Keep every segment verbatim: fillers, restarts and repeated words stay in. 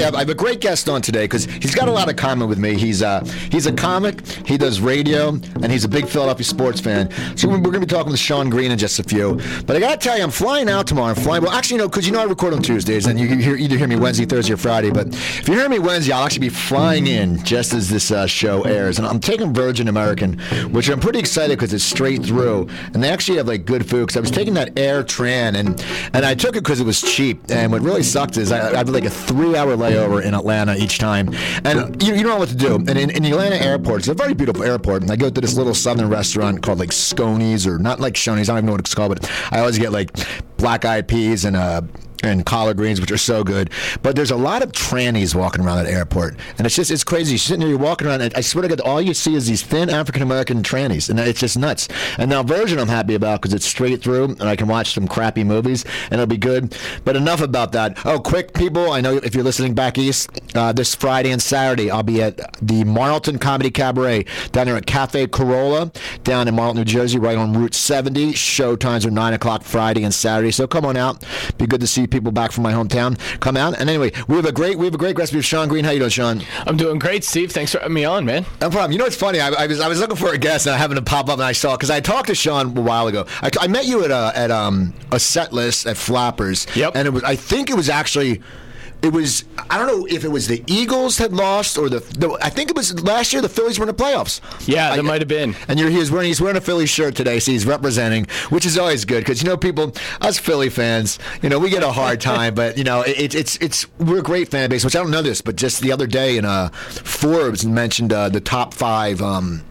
you, I have, I have a great guest on today because he's got a lot in common with me. He's uh, he's a comic, he does radio, and he's a big Philadelphia sports fan. So we're going to be talking with Sean Green in just a few. But I got to tell you, I'm flying out tomorrow. I'm flying. Well, actually, no, because you know I record on Tuesdays, and you can hear, either hear me Wednesday, Thursday, or Friday. But if you hear me Wednesday, I'll actually be flying in just as this uh, show airs. And I'm taking Virgin American, which I'm pretty excited because it's straight through. And they actually have like good food because I was taking that Air Tran, and, and I took it because it was cheap. And what really sucked is I, I had like a three-hour layover in Atlanta each time. And you, you don't know what to do. And in, in the Atlanta airport, it's a very beautiful airport. And I go to this little southern restaurant called like Sconey's, or not like Shoney's, I don't even know what it's called, but I always get like black-eyed peas and uh and collard greens, which are so good. But there's a lot of trannies walking around that airport. And it's just, it's crazy. You're sitting there, you're walking around, and I swear to God, all you see is these thin African-American trannies. And it's just nuts. And now Virgin I'm happy about because it's straight through, and I can watch some crappy movies, and it'll be good. But enough about that. Oh, quick, people, I know if you're listening back east, uh, this Friday and Saturday, I'll be at the Marlton Comedy Cabaret down there at Cafe Corolla, down in Marlton, New Jersey, right on Route seventy. Show times are nine o'clock Friday and Saturday. So come on out. Be good to see people back from my hometown come out. And anyway, we have a great we have a great recipe of Sean Green. How you doing, Sean? I'm doing great, Steve. Thanks for having me on, man. No problem. You know what's funny? I, I was I was looking for a guest and I happened to pop up and I saw, because I talked to Sean a while ago. I, I met you at a at um a set list at Flappers. Yep. And it was I think it was actually. It was, I don't know if it was the Eagles had lost or the, the I think it was last year the Phillies were in the playoffs. Yeah, that I, might have been. And you're, he's wearing he's wearing a Philly shirt today, so he's representing, which is always good because, you know, people, us Philly fans, you know, we get a hard time, but, you know, it, it's, it's, we're a great fan base, which I don't know this, but just the other day in uh, Forbes mentioned uh, the top five, um,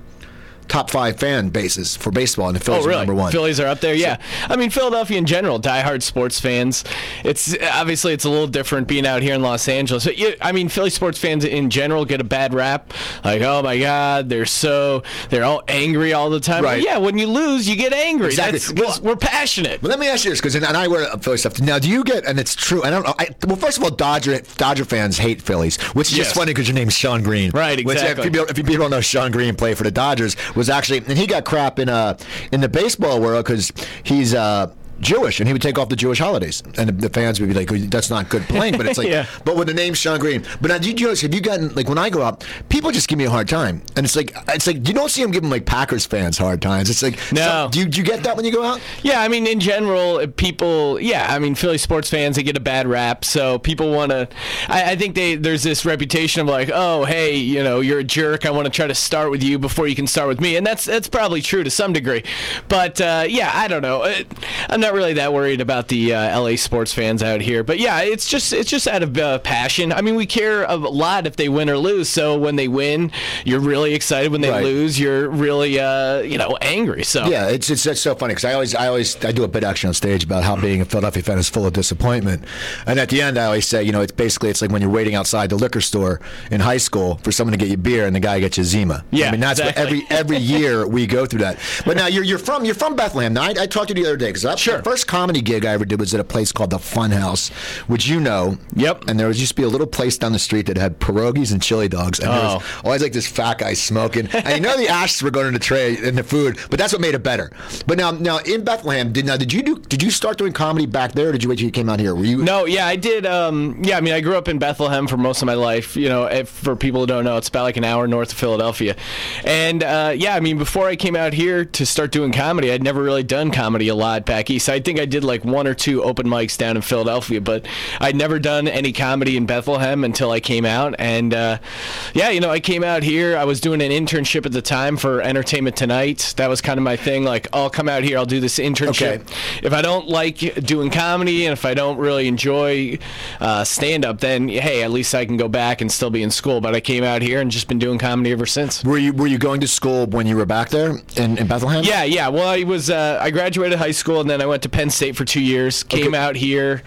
top five fan bases for baseball, and the Phillies oh, really? are number one. Phillies are up there, yeah. I mean, Philadelphia in general, diehard sports fans. It's obviously it's a little different being out here in Los Angeles. But you, I mean, Philly sports fans in general get a bad rap. Like, oh my God, they're so they're all angry all the time. Right. But yeah, when you lose, you get angry. Exactly. That's because we're passionate. But let me ask you this, because and I wear Philly stuff. Now, do you get? And it's true. I don't know. I, well, first of all, Dodger Dodger fans hate Phillies, which is Yes. just funny because your name's Sean Green. Right, Which, exactly. if, people, if people don't know, Sean Green played for the Dodgers. Was actually, and he got crap in uh in the baseball world because he's uh. Jewish, and he would take off the Jewish holidays, and the, the fans would be like, "That's not good playing." But it's like, yeah. But with the name Sean Green. But now, do you notice? Have you gotten like when I go out, people just give me a hard time, and it's like, it's like you don't see them giving like Packers fans hard times. It's like, no. So, do you do you get that when you go out? Yeah, I mean, in general, people, yeah, I mean, Philly sports fans, they get a bad rap, so people want to, I, I think they there's this reputation of like, oh, hey, you know, you're a jerk, I want to try to start with you before you can start with me, and that's that's probably true to some degree, but, uh, yeah, I don't know, I'm not really that worried about the uh, L A sports fans out here, but yeah, it's just it's just out of uh, passion. I mean, we care a lot if they win or lose, so when they win, you're really excited. When they Right. lose, you're really, uh, you know, angry, so. Yeah, it's it's, it's so funny because I always I always I do a bit action on stage about how being a Philadelphia fan is full of disappointment, and at the end I always say, you know, it's basically it's like when you're waiting outside the liquor store in high school for someone to get you beer and the guy gets you Zima. Yeah, I mean that's exactly. what every every year we go through that. But now you're you're from you're from Bethlehem. Now I, I talked to you the other day because Sure. the first comedy gig I ever did was at a place called the Fun House, which you know. Yep. And there was used to be a little place down the street that had pierogies and chili dogs, and there was Oh. always like this fat guy smoking. And you know the ashes were going in the tray in the food, but that's what made it better. But now, now in Bethlehem, did now did you do? Did you start doing comedy back there, or did you wait till you came out here? Were you? No, yeah, I did. Um, yeah, I mean, I grew up in Bethlehem for most of my life. You know, if, for people who don't know, it's about like an hour north of Philadelphia. And uh, yeah, I mean, before I came out here to start doing comedy, I'd never really done comedy a lot back east. I think I did like one or two open mics down in Philadelphia, but I'd never done any comedy in Bethlehem until I came out. And uh, yeah, you know, I came out here. I was doing an internship at the time for Entertainment Tonight. That was kind of my thing. Like, I'll come out here, I'll do this internship. Okay. If I don't like doing comedy and if I don't really enjoy uh, stand-up, then hey, at least I can go back and still be in school. But I came out here and just been doing comedy ever since. Were you were you going to school when you were back there in, in Bethlehem? Yeah, yeah. Well, I was uh, I graduated high school and then I went to Penn State for two years. Came Okay. out here,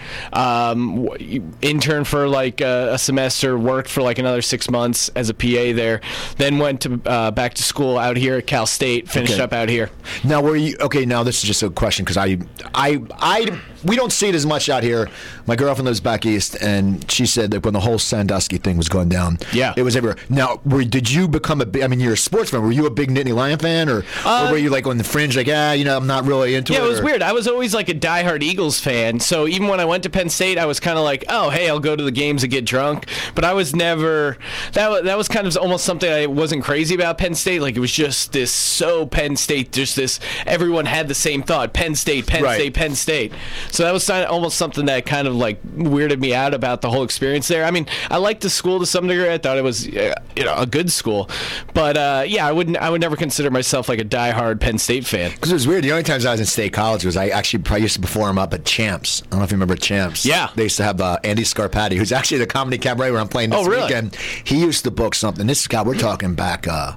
um, interned for like a, a semester, worked for like another six months as a P A there. Then went to uh, back to school out here at Cal State. Finished Okay. up out here. Now, were you okay? Now, this is just a question because I, I, I we don't see it as much out here. My girlfriend lives back east, and she said that when the whole Sandusky thing was going down, yeah, it was everywhere. Now, were, did you become a big, I mean, you're a sports fan. Were you a big Nittany Lion fan, or, uh, or were you like on the fringe, like, ah, you know, I'm not really into yeah, it? Yeah, it was or? weird. I was always like a diehard Eagles fan, so even when I went to Penn State, I was kind of like, oh, hey, I'll go to the games and get drunk. But I was never, that, was, that was kind of almost something I wasn't crazy about Penn State. Like, it was just this so Penn State, just this, everyone had the same thought, Penn State, Penn right. State, Penn State. So that was almost something that kind of like weirded me out about the whole experience there. I mean, I liked the school to some degree. I thought it was, uh, you know, a good school. But uh, yeah, I wouldn't, I would never consider myself like a diehard Penn State fan. Because it was weird. The only times I was in State College was I actually probably used to perform up at Champs. I don't know if you remember Champs. Yeah. They used to have uh, Andy Scarpati, who's actually the Comedy Cabaret where I'm playing this oh, really? weekend. He used to book something. This guy, we're talking back uh,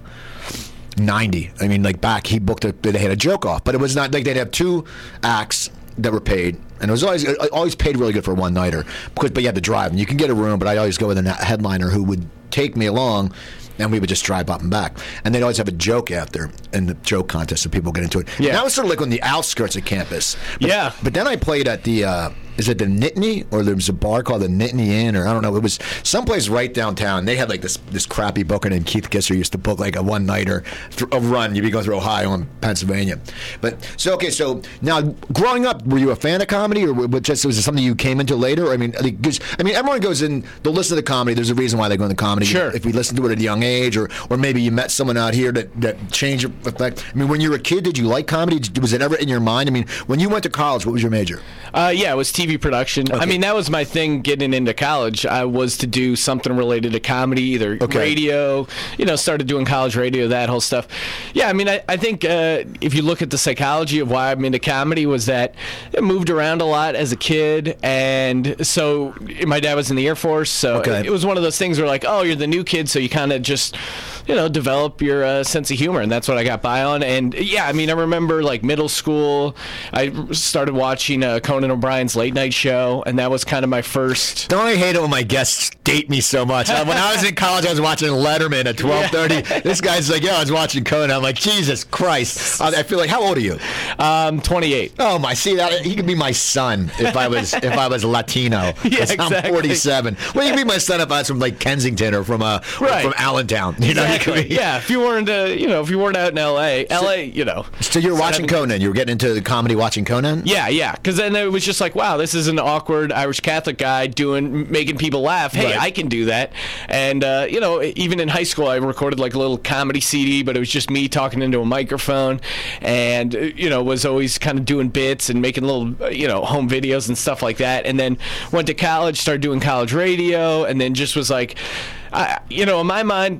ninety. I mean, like back, he booked a, they had a joke off, but it was not like they'd have two acts that were paid, and it was always always paid really good for a one nighter. Because, but you had to drive, and you can get a room. But I always go with a headliner who would take me along, and we would just drive up and back. And they'd always have a joke after in the joke contest, so people get into it. Yeah. And that was sort of like on the outskirts of campus. But, yeah. But then I played at the. Uh, Is it the Nittany, or there was a bar called the Nittany Inn, or I don't know. It was someplace right downtown. They had like this this crappy booker named Keith Gisser used to book like a one nighter, a run. You'd be going through Ohio and Pennsylvania. But so okay, so now growing up, were you a fan of comedy, or was just was it something you came into later? I mean, I mean, I mean, everyone goes in. They'll listen to comedy. There's a reason why they go into comedy. Sure. If we listen to it at a young age, or or maybe you met someone out here that that changed your effect. I mean, when you were a kid, did you like comedy? Was it ever in your mind? I mean, when you went to college, what was your major? Uh, yeah, it was T V production. Okay. I mean, that was my thing getting into college. I was to do something related to comedy, either okay. radio, you know, started doing college radio, that whole stuff. Yeah, I mean, I, I think uh, if you look at the psychology of why I'm into comedy was that I moved around a lot as a kid. And so my dad was in the Air Force. So okay. it, it was one of those things where like, oh, you're the new kid. So you kind of just, you know, develop your uh, sense of humor. And that's what I got by on. And yeah, I mean, I remember like middle school, I started watching uh, Conan O'Brien's late night show. And that was kind of my first. Don't I hate it when my guests date me so much? When I was in college, I was watching Letterman at twelve thirty. Yeah. This guy's like, yeah, I was watching Conan. I'm like, Jesus Christ. I feel like, how old are you? Um, twenty-eight. Oh my, see that he could be my son if I was if I was Latino. Yeah, exactly. I'm forty-seven. Well, you could be my son if I was from like Kensington or from uh right. or from Allentown. You know, exactly. you could be, yeah. If you weren't, uh, you know, if you weren't out in L A, L A, you know. So you're watching Conan. You were getting into the comedy watching Conan. Yeah, yeah. Because then it was just like, wow, this is an awkward Irish Catholic guy doing making people laugh. Hey, right. I can do that. And uh, you know, even in high school, I recorded like a little comedy C D, but it was just me talking into a microphone, and you know, was always kind of doing bits and making little, you know, home videos and stuff like that. And then went to college, started doing college radio, and then just was like, I, you know, in my mind,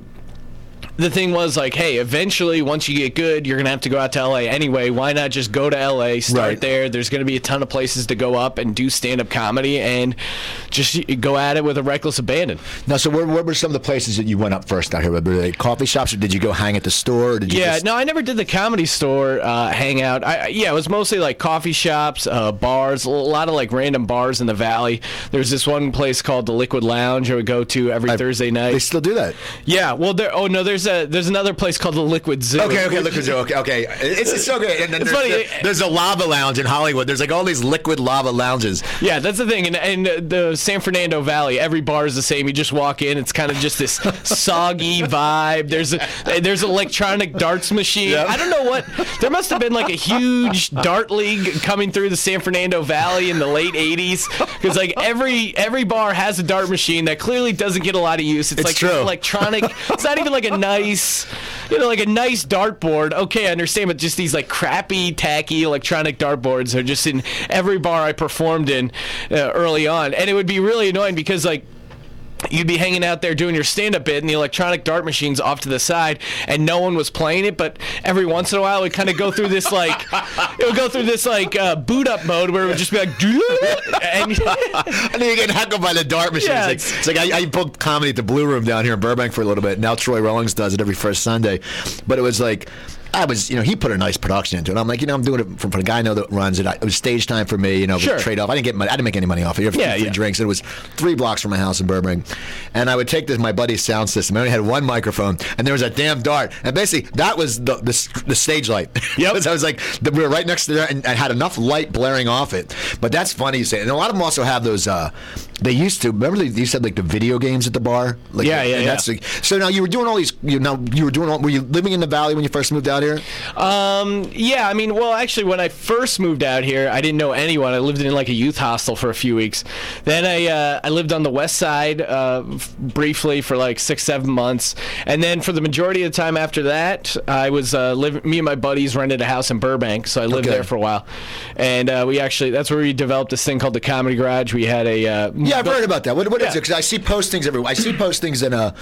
the thing was like, hey, eventually, once you get good, you're going to have to go out to L A anyway. Why not just go to L A, start right. there? There's going to be a ton of places to go up and do stand-up comedy and just go at it with a reckless abandon. Now, so where, where were some of the places that you went up first out here? Were they coffee shops, or did you go hang at the store? Or did you yeah, just... no, I never did the Comedy Store uh, hangout. I, yeah, it was mostly like coffee shops, uh, bars, a lot of like random bars in the Valley. There's this one place called the Liquid Lounge I would go to every I, Thursday night. They still do that? Yeah, well, there. Oh, no, there's a there's another place called the Liquid Zoo. Okay, okay, Liquid Zoo. Okay, okay. It's, it's so good. And then it's there's, funny. The, there's a lava lounge in Hollywood. There's like all these liquid lava lounges. Yeah, that's the thing. And, and the San Fernando Valley, every bar is the same. You just walk in, it's kind of just this soggy vibe. There's a, there's an electronic darts machine. Yep. I don't know what. There must have been like a huge dart league coming through the San Fernando Valley in the late eighties, because like every every bar has a dart machine that clearly doesn't get a lot of use. It's, it's like true. electronic. It's not even like a nice, you know, like a nice dartboard. Okay, I understand, but just these like crappy, tacky electronic dartboards are just in every bar I performed in uh, early on, and it would be really annoying because like, you'd be hanging out there doing your stand-up bit, and the electronic dart machine's off to the side, and no one was playing it. But every once in a while, it would kind of go through this like, it would go through this like uh, boot-up mode where it would just be like, and, and then you get heckled by the dart machine. Yeah, it's like, it's like I, I booked comedy at the Blue Room down here in Burbank for a little bit. Now Troy Rawlings does it every first Sunday, but it was like, I was, you know, he put a nice production into it. I'm like, you know, I'm doing it for, for the guy I know that runs it. I, it was stage time for me, you know, sure. trade off. I didn't get money. I didn't make any money off it. You have yeah, free yeah. drinks. And it was three blocks from my house in Burbank. And I would take this, my buddy's sound system. I only had one microphone, and there was a damn dart. And basically, that was the the, the stage light. Yep. I was like, the, we were right next to there, and I had enough light blaring off it. But that's funny you say. And a lot of them also have those. Uh, they used to remember they used to have like the video games at the bar. Like, yeah, yeah, and yeah. That's like, so now you were doing all these. You know, you were doing. All, were you living in the Valley when you first moved out here? Um, yeah, I mean, well, actually, when I first moved out here, I didn't know anyone. I lived in like a youth hostel for a few weeks. Then I uh, I lived on the west side uh, f- briefly for like six, seven months, and then for the majority of the time after that, I was uh, living. Me and my buddies rented a house in Burbank, so I lived Okay. there for a while, and uh, we actually that's where we developed this thing called the Comedy Garage. We had a uh, Yeah, I've heard about that. What, what Yeah. is it? Because I see postings everywhere. I see postings in uh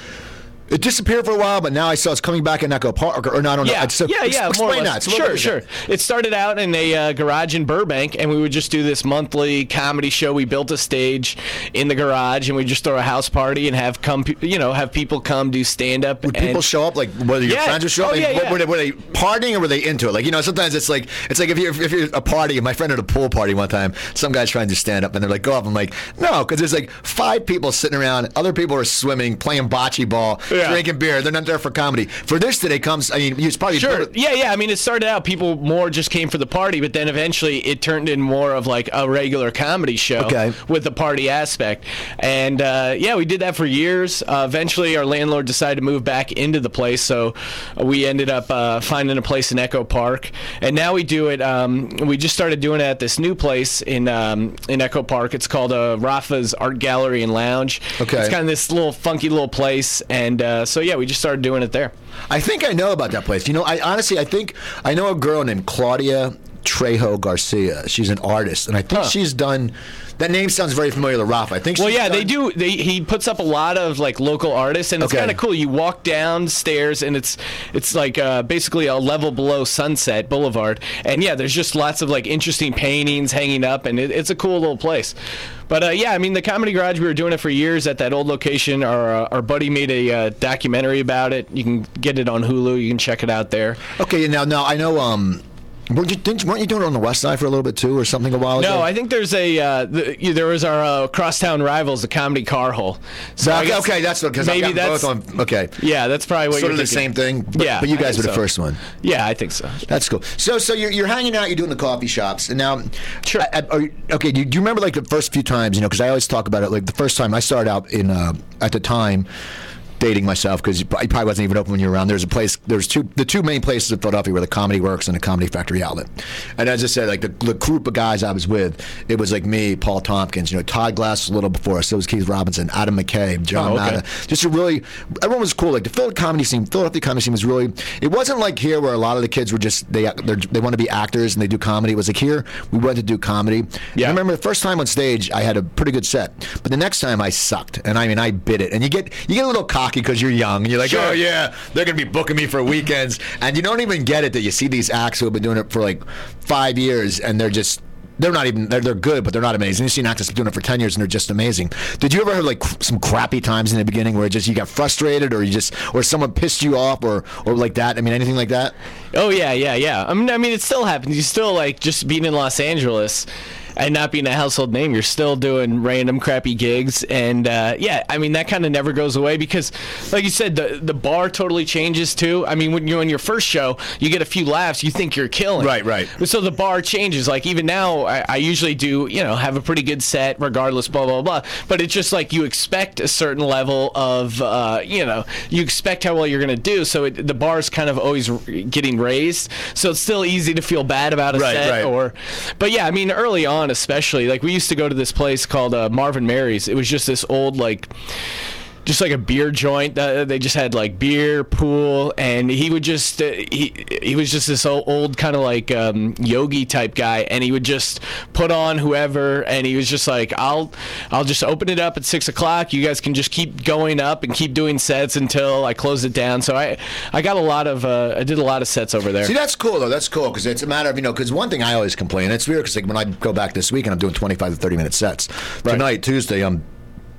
It disappeared for a while, but now I saw it's coming back in Echo Park, or, or no, I don't know. Yeah, So, yeah, ex- yeah. Explain more or that. less. So what Sure, was sure. that? It started out in a uh, garage in Burbank, and we would just do this monthly comedy show. We built a stage in the garage, and we just throw a house party and have come, pe- you know, have people come do stand up. Would people show up? Like, whether your Yeah. friends would show up? Oh, Like, yeah, what- yeah. Were, they, were they partying or were they into it? Like, you know, sometimes it's like it's like if you're if you're a party. My friend had a pool party one time. Some guy's trying to stand up, and they're like, "Go up." I'm like, "No," because there's like five people sitting around. Other people are swimming, playing bocce ball, Yeah. drinking beer. They're not there for comedy. For this today comes. I mean, it's probably Sure. Yeah, yeah. I mean, it started out people more just came for the party, but then eventually it turned in more of like a regular comedy show Okay. with the party aspect. And uh, yeah, we did that for years. Uh, eventually, our landlord decided to move back into the place, so we ended up uh, finding a place in Echo Park. And now we do it. Um, we just started doing it at this new place in um, in Echo Park. It's called uh, Rafa's Art Gallery and Lounge. Okay. It's kind of this little funky little place, and uh, so yeah, we just started doing it there. I think I know about that place. You know, I honestly, I think I know a girl named Claudia Trejo Garcia. She's an artist, and I think Huh. she's done. That name sounds very familiar to Rafa. I think. Well, she's yeah, they done- do. They, he puts up a lot of like local artists, and it's Okay. kind of cool. You walk downstairs, and it's it's like uh, basically a level below Sunset Boulevard, and yeah, there's just lots of like interesting paintings hanging up, and it, it's a cool little place. But uh, yeah, I mean, the Comedy Garage, we were doing it for years at that old location. Our uh, our buddy made a uh, documentary about it. You can get it on Hulu. You can check it out there. Okay, now, now I know. Um, weren't you, didn't, weren't you doing it on the West Side for a little bit too, or something a while ago? No, I think there's a uh, the, there was our uh, crosstown rivals, the Comedy Car Hole. So I okay, guess okay, that's what because I've maybe got that's both on. Okay, yeah, that's probably what sort you're of the thinking. same thing. But, Yeah, but you I guys were think the so. first one. Yeah, I think so. That's cool. So, so you're, you're hanging out. You're doing the coffee shops, and now, Sure. I, I, are you, okay. Do you, do you remember like the first few times? You know, because I always talk about it. Like the first time I started out in uh, at the time. Dating myself because you probably wasn't even open when you were around. There's a place. There's two. The two main places in Philadelphia were the Comedy Works and the Comedy Factory Outlet. And as I said, like the, the group of guys I was with, it was like me, Paul Tompkins, you know, Todd Glass was a little before us. So was Keith Robinson, Adam McKay, John Oh, okay. Matta. Just a really, everyone was cool. Like the Philadelphia comedy scene, Philadelphia comedy scene was really. It wasn't like here where a lot of the kids were just they they're, they want to be actors and they do comedy. It was like here we went to do comedy. Yeah. I remember the first time on stage I had a pretty good set, but the next time I sucked, and I mean I bit it. And you get you get a little cocky because you're young. You're like, Sure. oh yeah, they're gonna be booking me for weekends, and you don't even get it that you see these acts who have been doing it for like five years, and they're just. They're not even, they're, they're good, but they're not amazing. You've seen actors doing it for ten years and they're just amazing. Did you ever have like cr- some crappy times in the beginning where just you got frustrated or you just, or someone pissed you off or, or like that? I mean, anything like that? Oh yeah, yeah, yeah. I mean, I mean, it still happens. You still like just being in Los Angeles and not being a household name. You're still doing random crappy gigs, and uh, yeah, I mean that kind of never goes away because, like you said, the the bar totally changes too. I mean, when you're on your first show, you get a few laughs, you think you're killing. Right, right. So the bar changes. Like even now, I, I usually do, you know, have a pretty good set regardless, blah blah blah. But it's just like you expect a certain level of, uh, you know, you expect how well you're gonna do. So it, the bar's kind of always getting raised. So it's still easy to feel bad about a Right, set. right. Or, but yeah, I mean, early on, especially, like we used to go to this place called uh, Marvin Mary's. It was just this old like. Just like a beer joint. Uh, they just had like beer, pool, and he would just uh, he he was just this old, old kind of like um, yogi type guy, and he would just put on whoever, and he was just like, I'll I'll just open it up at six o'clock. You guys can just keep going up and keep doing sets until I close it down. So I I got a lot of uh, I did a lot of sets over there. See, that's cool though. That's cool because it's a matter of, you know, because one thing I always complain, it's weird because like when I go back this week and I'm doing twenty-five to thirty minute sets. Right. Tonight, Tuesday, I'm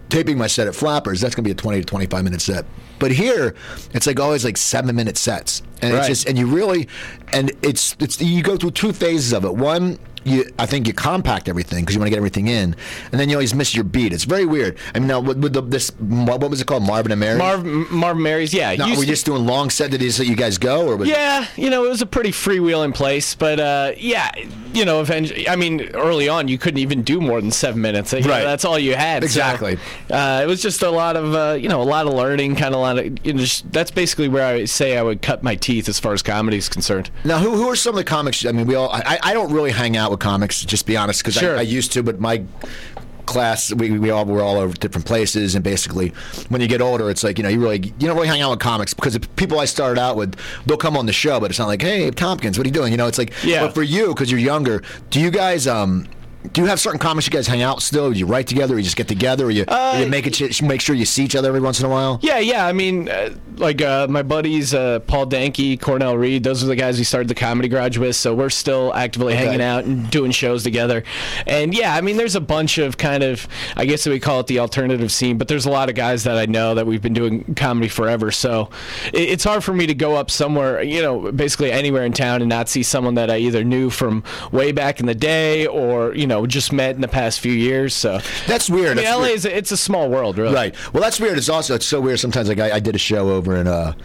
taping my set at Flappers, that's going to be a twenty to twenty-five minute set. But here, it's like always like seven minute sets. And right. it's just, and you really, and it's, it's, you go through two phases of it. One, You, I think you compact everything because you want to get everything in, and then you always miss your beat. It's very weird. I mean, now with, with the, this, what was it called, Marvin and Mary? Marv, Marvin Mary's, yeah. No, were we just doing long set? Did you let you guys go, or was yeah, it? you know, it was a pretty freewheeling place, but uh, yeah, you know, eventually, I mean, early on, you couldn't even do more than seven minutes. You know, right, that's all you had. Exactly. So, uh, it was just a lot of, uh, you know, a lot of learning, kind of a lot of. You know, just, that's basically where I say I would cut my teeth as far as comedy is concerned. Now, who who are some of the comics? I mean, we all. I, I don't really hang out with comics, just be honest, because sure. I, I used to, but my class, we, we all were all over different places, and basically, when you get older, it's like, you know, you really you don't really hang out with comics because the people I started out with, they'll come on the show, but it's not like, hey, Tompkins, what are you doing? You know, it's like, yeah. But for you, because you're younger, do you guys um. Do you have certain comics you guys hang out still? Do you write together, or you just get together, or you, uh, or you make it make sure you see each other every once in a while? Yeah, yeah. I mean, uh, like uh, my buddies, uh, Paul Danke, Cornell Reed, those are the guys we started the Comedy Garage with, so we're still actively okay. hanging out and doing shows together. And yeah, I mean, there's a bunch of kind of, I guess we call it the alternative scene, but there's a lot of guys that I know that we've been doing comedy forever, so it, it's hard for me to go up somewhere, you know, basically anywhere in town and not see someone that I either knew from way back in the day or, you know, just met in the past few years. So that's weird. I mean, that's L A weird. is a, it's a small world, really. Right. Well, that's weird. It's also it's so weird. Sometimes, like I, I did a show over in uh,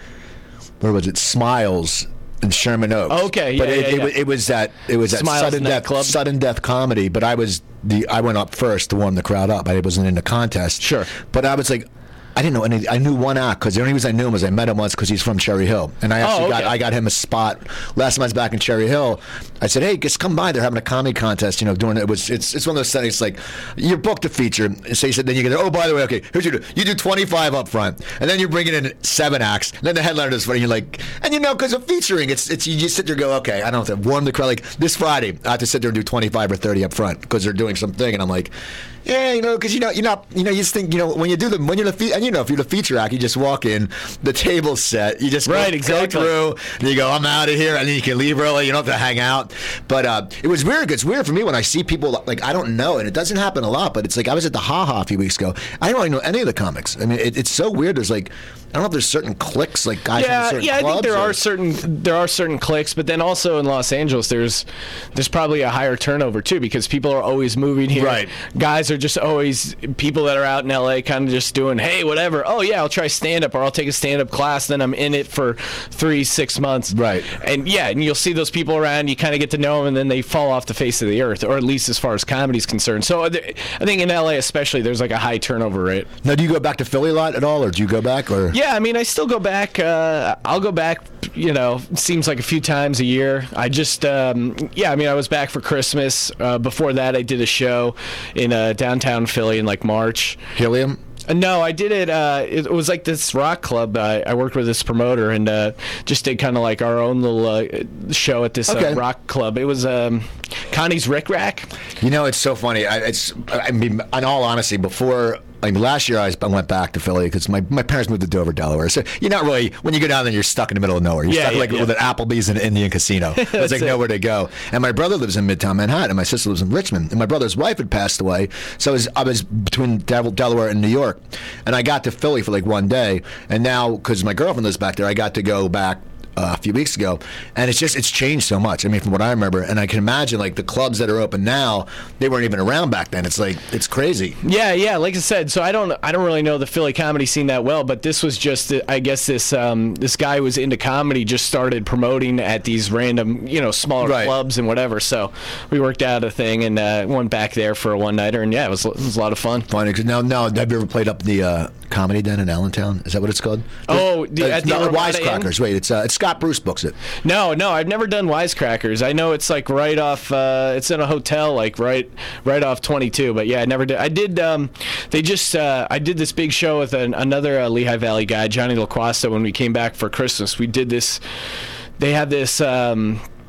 where was it? Smiles in Sherman Oaks. Okay, yeah, but it, yeah, it, yeah. was- it was that it was that Smiles sudden Night death Club. sudden death comedy. But I was the I went up first to warm the crowd up. I wasn't in the contest. Sure. But I was like. I didn't know any. I knew one act because the only reason I knew him was I met him once because he's from Cherry Hill, and I actually Oh, okay. got I got him a spot last time I was back in Cherry Hill. I said, "Hey, just come by. They're having a comedy contest. You know, doing it was it's it's one of those settings like you're booked a feature. So he said, then you get oh by the way, okay, here's your you do twenty-five up front, and then you're bringing in seven acts. And then the headliner does funny. You're like, and you know, because of featuring, it's it's you just sit there and go, okay, I don't have to warm the crowd. Like this Friday, I have to sit there and do twenty-five or thirty up front because they're doing something, and I'm like. Yeah, you know, because you know, you're not, you know, you just think, you know, when you do the, when you're the, fe- and you know, if you're the feature act, you just walk in, the table's set, you just right, go, exactly. go through, and you go, I'm out of here, and then you can leave early. You don't have to hang out. But uh, it was weird. It's weird for me when I see people like I don't know, and it doesn't happen a lot. But it's like I was at the Ha Ha a few weeks ago. I don't really know any of the comics. I mean, it, it's so weird. There's like. I don't know if there's certain cliques like guys from Yeah, certain yeah. I clubs think there or- are certain there are certain cliques, but then also in Los Angeles, there's there's probably a higher turnover too because people are always moving here. Right. Guys are just always people that are out in L A, kind of just doing, hey, whatever. Oh yeah, I'll try stand up or I'll take a stand up class. Then I'm in it for three, six months. Right. And yeah, and you'll see those people around. You kind of get to know them, and then they fall off the face of the earth, or at least as far as comedy is concerned. So I think in L A especially, there's like a high turnover rate. Now, do you go back to Philly a lot at all, or do you go back? Or Yeah, I mean, I still go back. Uh, I'll go back, you know, seems like a few times a year. I just, um, yeah, I mean, I was back for Christmas. Uh, before that, I did a show in uh, downtown Philly in like March. Helium? Uh, No, I did it. Uh, it was like this rock club. I, I worked with this promoter and uh, just did kind of like our own little uh, show at this Okay. uh, rock club. It was um, Connie's Rick Rack. You know, it's so funny. I, it's, I mean, in all honesty, before, I mean, last year I, was, I went back to Philly because my, my parents moved to Dover, Delaware. So you're not really, when you go down there, you're stuck in the middle of nowhere. You're Yeah, stuck yeah, like yeah. with an Applebee's and an Indian casino. It's like That's it. nowhere to go. And my brother lives in Midtown Manhattan, and my sister lives in Richmond. And my brother's wife had passed away, so I was, I was between Del- Delaware and New York. And I got to Philly for like one day, and now, because my girlfriend lives back there, I got to go back Uh, a few weeks ago, and it's just it's changed so much. I mean, from what I remember, and I can imagine like the clubs that are open now, they weren't even around back then. It's like it's crazy. Yeah, yeah. Like I said, so I don't, I don't really know the Philly comedy scene that well, but this was just, I guess this, um, this guy who was into comedy just started promoting at these random, you know, smaller Right. clubs and whatever. So we worked out a thing and uh, went back there for a one nighter, and yeah, it was, it was a lot of fun. Funny, 'cause now, now, have you ever played up the uh, Comedy Den in Allentown? Is that what it's called? Oh, the- uh, at the no, Ramada Wisecrackers. Wait, it's uh, it's Scott Bruce books it. No, no, I've never done Wisecrackers. I know it's like right off. Uh, it's in a hotel, like right, right off twenty-two. But yeah, I never did. I did. Um, they just. Uh, I did this big show with an, another uh, Lehigh Valley guy, Johnny LaQuasta, when we came back for Christmas. We did this. They had this. Um,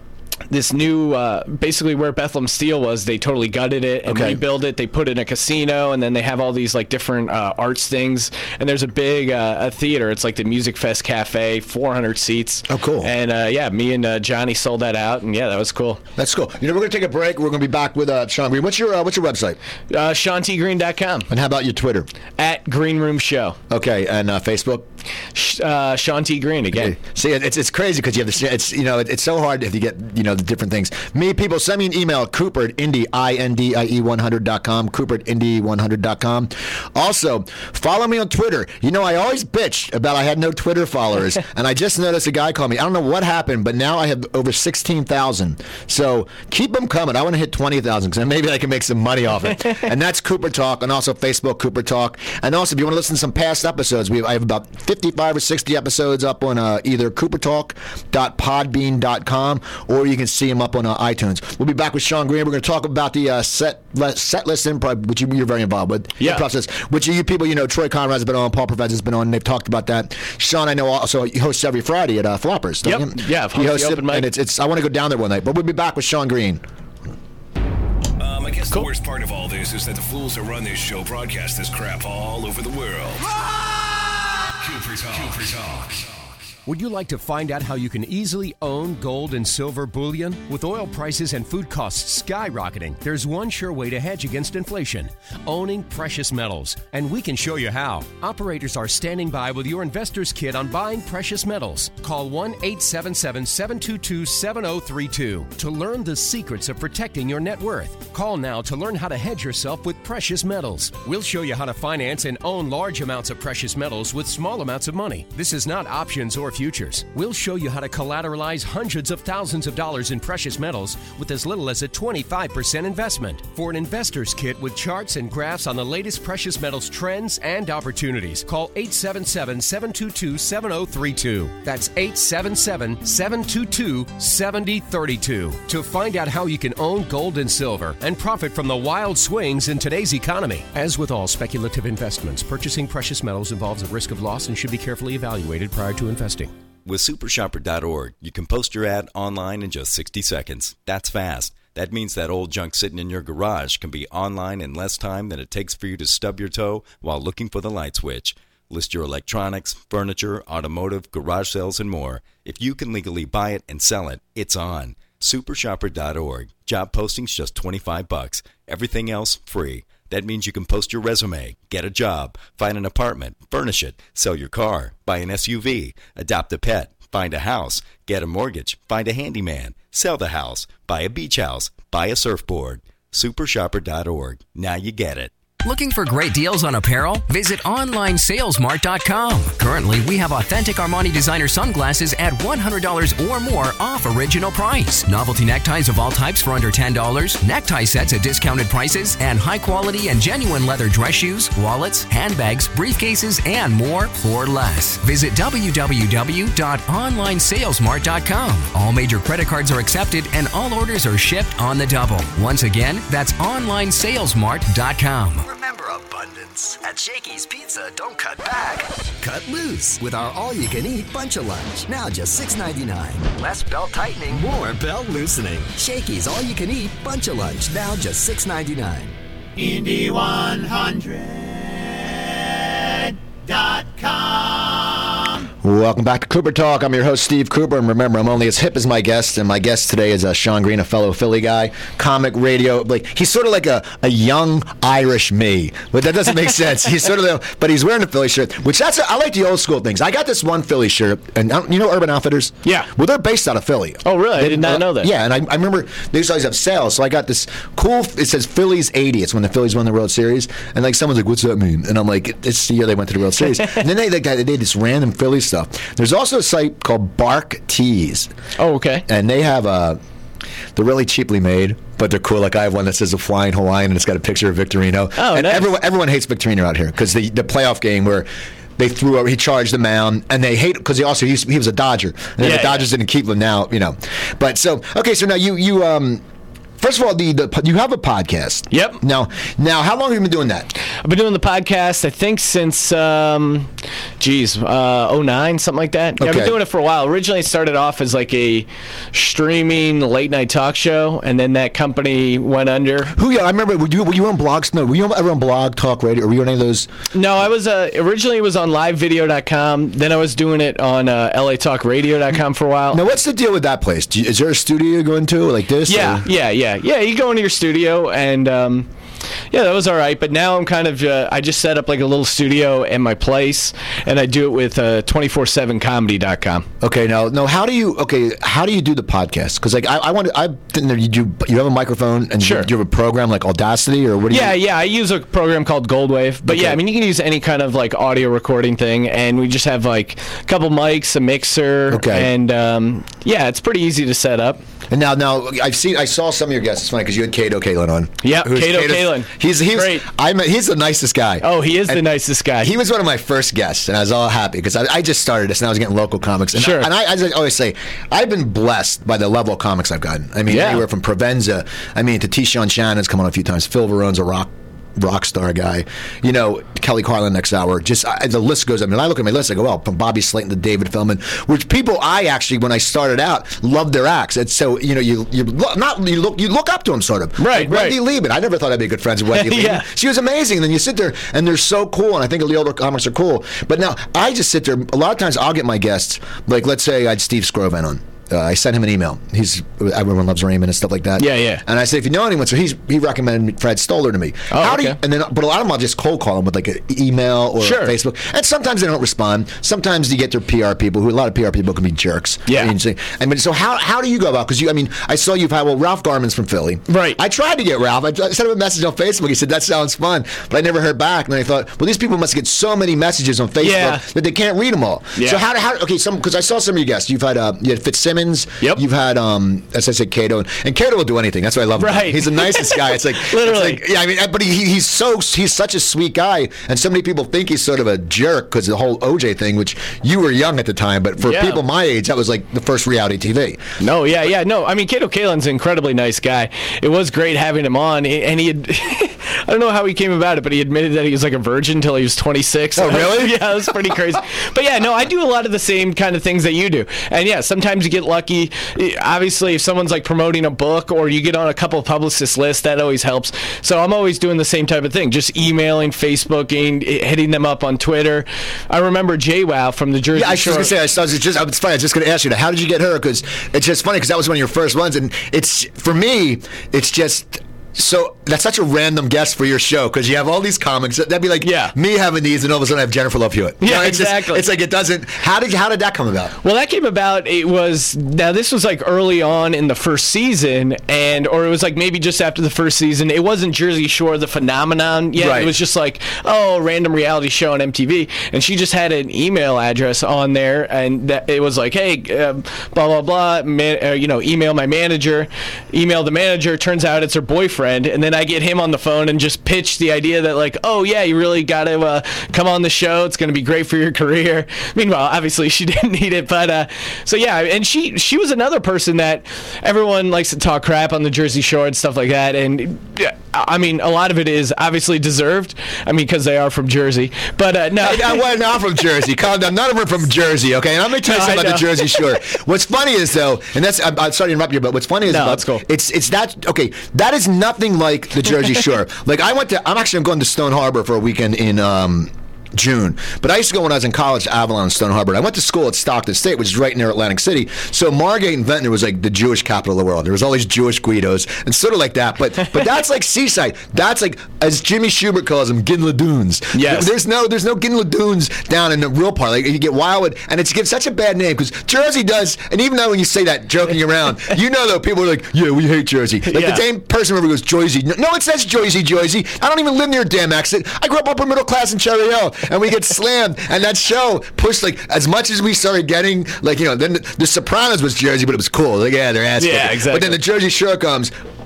this new, uh, basically where Bethlehem Steel was, they totally gutted it and Okay. rebuilt it. They put in a casino, and then they have all these like different uh, arts things. And there's a big uh, a theater. It's like the Music Fest Cafe, four hundred seats. Oh, cool. And uh, yeah, me and uh, Johnny sold that out, and yeah, that was cool. That's cool. You know, we're gonna take a break. We're gonna be back with uh, Sean Green. What's your uh, what's your website? Uh, Sean T Green dot com. And how about your Twitter? At Green Room Show. Okay, and uh, Facebook. Uh, Sean T Green again. See, it's it's crazy because you have this. It's you know it's so hard if you get you know the different things. Me, people, send me an email. Cooper at Indy I N D I E one hundred dot com. Cooper at Indy one hundred dot com. Also, follow me on Twitter. You know I always bitched about I had no Twitter followers, and I just noticed a guy called me. I don't know what happened, but now I have over sixteen thousand. So keep them coming. I want to hit twenty thousand because maybe I can make some money off it. And that's Cooper Talk, and also Facebook Cooper Talk. And also, if you want to listen to some past episodes, we have, I have about fifty-five or sixty episodes up on uh, either cooper talk dot podbean dot com, or you can see them up on uh, iTunes. We'll be back with Sean Green. We're going to talk about the uh, set set list improv, which you, you're very involved with. Yeah. The process, which you people, you know, Troy Conrad's been on, Paul Professor has been on, and they've talked about that. Sean, I know, also he hosts every Friday at uh, Floppers. Yep. Don't you? Yeah, I've he hosted hosts the it, open mic. and it's, it's. I want to go down there one night, but we'll be back with Sean Green. Um, I guess Cool. the worst part of all this is that the fools who run this show broadcast this crap all over the world. Cooper Talk. Cooper Talk. Would you like to find out how you can easily own gold and silver bullion? With oil prices and food costs skyrocketing, there's one sure way to hedge against inflation: owning precious metals. And we can show you how. Operators are standing by with your investor's kit on buying precious metals. Call one eight seven seven, seven two two, seven zero three two to learn the secrets of protecting your net worth. Call now to learn how to hedge yourself with precious metals. We'll show you how to finance and own large amounts of precious metals with small amounts of money. This is not options or futures. We'll show you how to collateralize hundreds of thousands of dollars in precious metals with as little as a twenty-five percent investment. For an investor's kit with charts and graphs on the latest precious metals trends and opportunities, call eight seven seven, seven two two, seven zero three two. That's eight seven seven, seven two two, seven zero three two to find out how you can own gold and silver and profit from the wild swings in today's economy. As with all speculative investments, purchasing precious metals involves a risk of loss and should be carefully evaluated prior to investing. With super shopper dot org, you can post your ad online in just sixty seconds. That's fast. That means that old junk sitting in your garage can be online in less time than it takes for you to stub your toe while looking for the light switch. List your electronics, furniture, automotive, garage sales, and more. If you can legally buy it and sell it, it's on. super shopper dot org. Job postings just twenty-five bucks. Everything else free. That means you can post your resume, get a job, find an apartment, furnish it, sell your car, buy an S U V, adopt a pet, find a house, get a mortgage, find a handyman, sell the house, buy a beach house, buy a surfboard. super shopper dot org. Now you get it. Looking for great deals on apparel? Visit online sales mart dot com. Currently, we have authentic Armani designer sunglasses at one hundred dollars or more off original price. Novelty neckties of all types for under ten dollars, necktie sets at discounted prices, and high quality and genuine leather dress shoes, wallets, handbags, briefcases, and more for less. Visit w w w dot online sales mart dot com. All major credit cards are accepted and all orders are shipped on the double. Once again, that's online sales mart dot com. Remember abundance. At Shakey's Pizza, don't cut back. Cut loose with our all-you-can-eat bunch of lunch. Now just six ninety-nine. Less belt tightening, more belt loosening. Shakey's all-you-can-eat bunch of lunch. Now just six ninety-nine. Indy one hundred dot com. Welcome back to Cooper Talk. I'm your host, Steve Cooper, and remember, I'm only as hip as my guest, and my guest today is uh, Sean Green, a fellow Philly guy, comic, radio. Like he's sort of like a, a young Irish me, but that doesn't make sense. He's sort of, the, but he's wearing a Philly shirt, which that's a, I like the old school things. I got this one Philly shirt, and I don't- you know Urban Outfitters? Yeah. Well, they're based out of Philly. Oh, really? I They- did not uh, know that. Yeah, and I, I remember they used to always have sales, so I got this cool. It says Phillies eighty. It's when the Phillies won the World Series, and like someone's like, "What's that mean?" And I'm like, "It's the year they went to the World Series." And then they they, they did this random Philly stuff. There's also a site called Bark Tees. Oh, okay. And they have uh they're really cheaply made, but they're cool. Like I have one that says a flying Hawaiian, and it's got a picture of Victorino. Oh, and nice. everyone everyone hates Victorino out here because the the playoff game where they threw over, he charged the mound, and they hate because he also he, he was a Dodger, and then Yeah, the Dodgers yeah. didn't keep him now, you know. But so okay, so now you you um. first of all, the, the you have a podcast. Yep. Now, now, how long have you been doing that? I've been doing the podcast, I think, since, um, geez, uh, oh nine, something like that. Yeah, Okay. I've been doing it for a while. Originally, it started off as like a streaming late-night talk show, and then that company went under. Who? Yeah, I remember. Were you, were you on blogs? No, were you ever on Blog Talk Radio? Or were you on any of those? No, I was, uh, originally it was on live video dot com. Then I was doing it on uh, L A talk radio dot com for a while. Now, what's the deal with that place? Do you, is there a studio you go into like this? Yeah, or? yeah, yeah, yeah. You go into your studio, and um, yeah, that was all right. But now I'm kind of, uh, I just set up like a little studio in my place, and I do it with uh, two four seven comedy dot com. Okay, now, no. How do you? Okay, how do you do the podcast? Because like I, I want, I didn't know you do. You have a microphone and Sure. you, you have a program like Audacity or what? Do Yeah, you? yeah. I use a program called Goldwave. But Okay. yeah, I mean, you can use any kind of like audio recording thing, and we just have like a couple mics, a mixer, Okay. and um, yeah, it's pretty easy to set up. And now, now I've seen, I saw some of your guests. It's funny because you had Cato Kalin on. Yeah, Who's Cato Cato's- Kalin. He's he's Great. I met, he's the nicest guy. Oh, he is the And nicest guy. He was one of my first guests, and I was all happy because I, I just started this, and I was getting local comics. And Sure. I, and I, as I always say, I've been blessed by the level of comics I've gotten. I mean, Yeah. anywhere from Provenza, I mean, to T-Sean Shannon's come on a few times. Phil Verone's a rock. rock star guy, you know, Kelly Carlin next hour. Just I, the list goes. I mean, I look at my list. I go, well, from Bobby Slayton to David Feldman, which people I actually, when I started out, loved their acts. And so, you know, you you look, not you look you look up to them sort of. Right, like Wendy right. Lieben. I never thought I'd be good friends with Wendy Lieben. Yeah. She was amazing. And then you sit there and they're so cool. And I think the older comics are cool. But now I just sit there. A lot of times I'll get my guests. Like let's say I had Steve Skrovan on. Uh, I sent him an email. He's Everyone Loves Raymond and stuff like that. Yeah, yeah. And I say, if you know anyone, so he's he recommended Fred Stoller to me. Oh, How do okay. you? And then, but a lot of them I'll just cold call them with like an email or Sure. Facebook. And sometimes they don't respond. Sometimes you get their P R people, who a lot of P R people can be jerks. Yeah. I mean, so, I mean, so how how do you go about? Because you, I mean, I saw you've had well, Ralph Garman's from Philly. Right. I tried to get Ralph. I sent him a message on Facebook. He said that sounds fun, but I never heard back. And I thought, well, these people must get so many messages on Facebook Yeah. that they can't read them all. Yeah. So how how okay? Some because I saw some of your guests. You've had uh, you had Fitzsimmons. Yep. You've had um as I said, Cato, and Cato will do anything. That's what I love. about him. Right. He's the nicest guy. It's like Literally. it's like, yeah, I mean, but he, he's so he's such a sweet guy, and so many people think he's sort of a jerk because the whole O J thing, which you were young at the time, but for Yeah. people my age, that was like the first reality T V. No, yeah, yeah, no. I mean, Cato Kalin's an incredibly nice guy. It was great having him on, and he had, I don't know how he came about it, but he admitted that he was like a virgin until he was twenty-six. Oh, really? Yeah, it was pretty crazy. But yeah, no, I do a lot of the same kind of things that you do. And yeah, sometimes you get lucky. Obviously, if someone's like promoting a book or you get on a couple of publicist lists, that always helps. So I'm always doing the same type of thing, just emailing, Facebooking, hitting them up on Twitter. I remember JWoww from the Jersey Yeah, I was Shore. just gonna say, I was just, it's funny. I was just gonna ask you that. How did you get her? Because it's just funny because that was one of your first ones, and it's for me, it's just. So that's such a random guest for your show because you have all these comics. That'd be like Yeah. me having these, and all of a sudden I have Jennifer Love Hewitt. Yeah, it's just- exactly. it's like it doesn't. How did you, how did that come about? Well, that came about. It was now. This was like early on in the first season, and or it was like maybe just after the first season. It wasn't Jersey Shore, the phenomenon yet. Right. It was just like oh, a random reality show on M T V, and she just had an email address on there, and that it was like, hey, uh, blah blah blah, man, uh, you know, email my manager, email the manager. Turns out it's her boyfriend, and then I get him on the phone and just pitch the idea that like, oh yeah, you really got to uh, come on the show. It's going to be great for your career. Meanwhile, obviously she didn't need it, but uh, so yeah, and she she was another person that everyone likes to talk crap on the Jersey Shore and stuff like that. And yeah, I mean, a lot of it is obviously deserved. I mean, because they are from Jersey, but uh, no, I, I, well, not from Jersey. Calm down. None of them are from Jersey, okay? And I'm going to tell you No, something I about the know. Jersey Shore. What's funny is, though, and that's, I'm, I'm sorry to interrupt you, but what's funny is, No, about, that's cool. it's it's that, okay, that is nothing like the Jersey Shore. Like, I went to, I'm actually I'm going to Stone Harbor for a weekend in, um, June. But I used to go when I was in college to Avalon and Stone Harbor. I went to school at Stockton State, which is right near Atlantic City. So Margate and Ventnor was like the Jewish capital of the world. There was all these Jewish Guidos and sort of like that. But but that's like seaside. That's like, as Jimmy Schubert calls them, Gin Ladoons. Yes. There's no there's no Gin Ladoons down in the real part. Like you get Wildwood, and it's gives such a bad name because Jersey does. And even though when you say that joking around, you know though people are like, yeah, we hate Jersey. Like Yeah. the same person who goes Jersey. No, it says Jersey, Jersey. I don't even live near a damn exit. I grew up upper middle class in Cherry Hill, and we get slammed. And that show pushed like as much as we started getting, like you know, then the, the Sopranos was Jersey, but it was cool. Like yeah, they're ass Yeah, kicking. exactly. But then the Jersey Shore comes.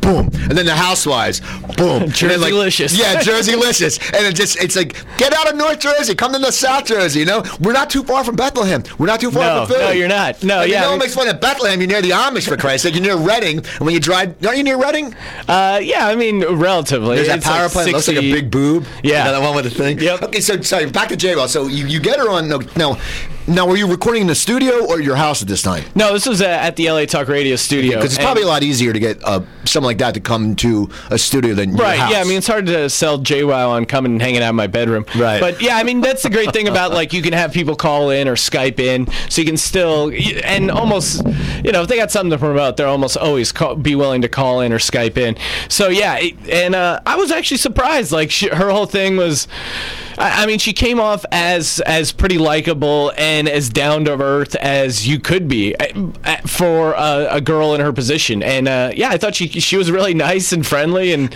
boom, and then the Housewives, boom, Jerseylicious. Like, yeah, Jerseylicious, and it just it's like get out of North Jersey, come to the South Jersey. You know, we're not too far from Bethlehem. We're not too far No, from Philly. no, you're not. No, and yeah, You know I what mean- makes fun of Bethlehem? You're near the Amish, for Christ's sake. You're near Reading, and when you drive, aren't you near Reading? Uh, yeah, I mean, relatively. There's that It's power like plant. It looks like a sixty big boob. Yeah. You know, that one with the thing. Yep. Okay, so sorry. Back to J-Ball. So you, you get her on. No, now, now, were you recording in the studio or your house at this time? No, this was uh, at the L A Talk Radio studio. Because it's And- probably a lot easier to get uh, someone like that to come to a studio than your Right, house. yeah, I mean, it's hard to sell J W O W on coming and hanging out in my bedroom. Right. But, yeah, I mean, that's the great thing about, like, you can have people call in or Skype in, so you can still, and almost, you know, if they got something to promote, they're almost always call, be willing to call in or Skype in. So, yeah, it, and uh, I was actually surprised. Like, she, her whole thing was, I, I mean, she came off as, as pretty likable and as down-to-earth as you could be uh, for a, a girl in her position. And, uh, yeah, I thought she she was really nice and friendly. And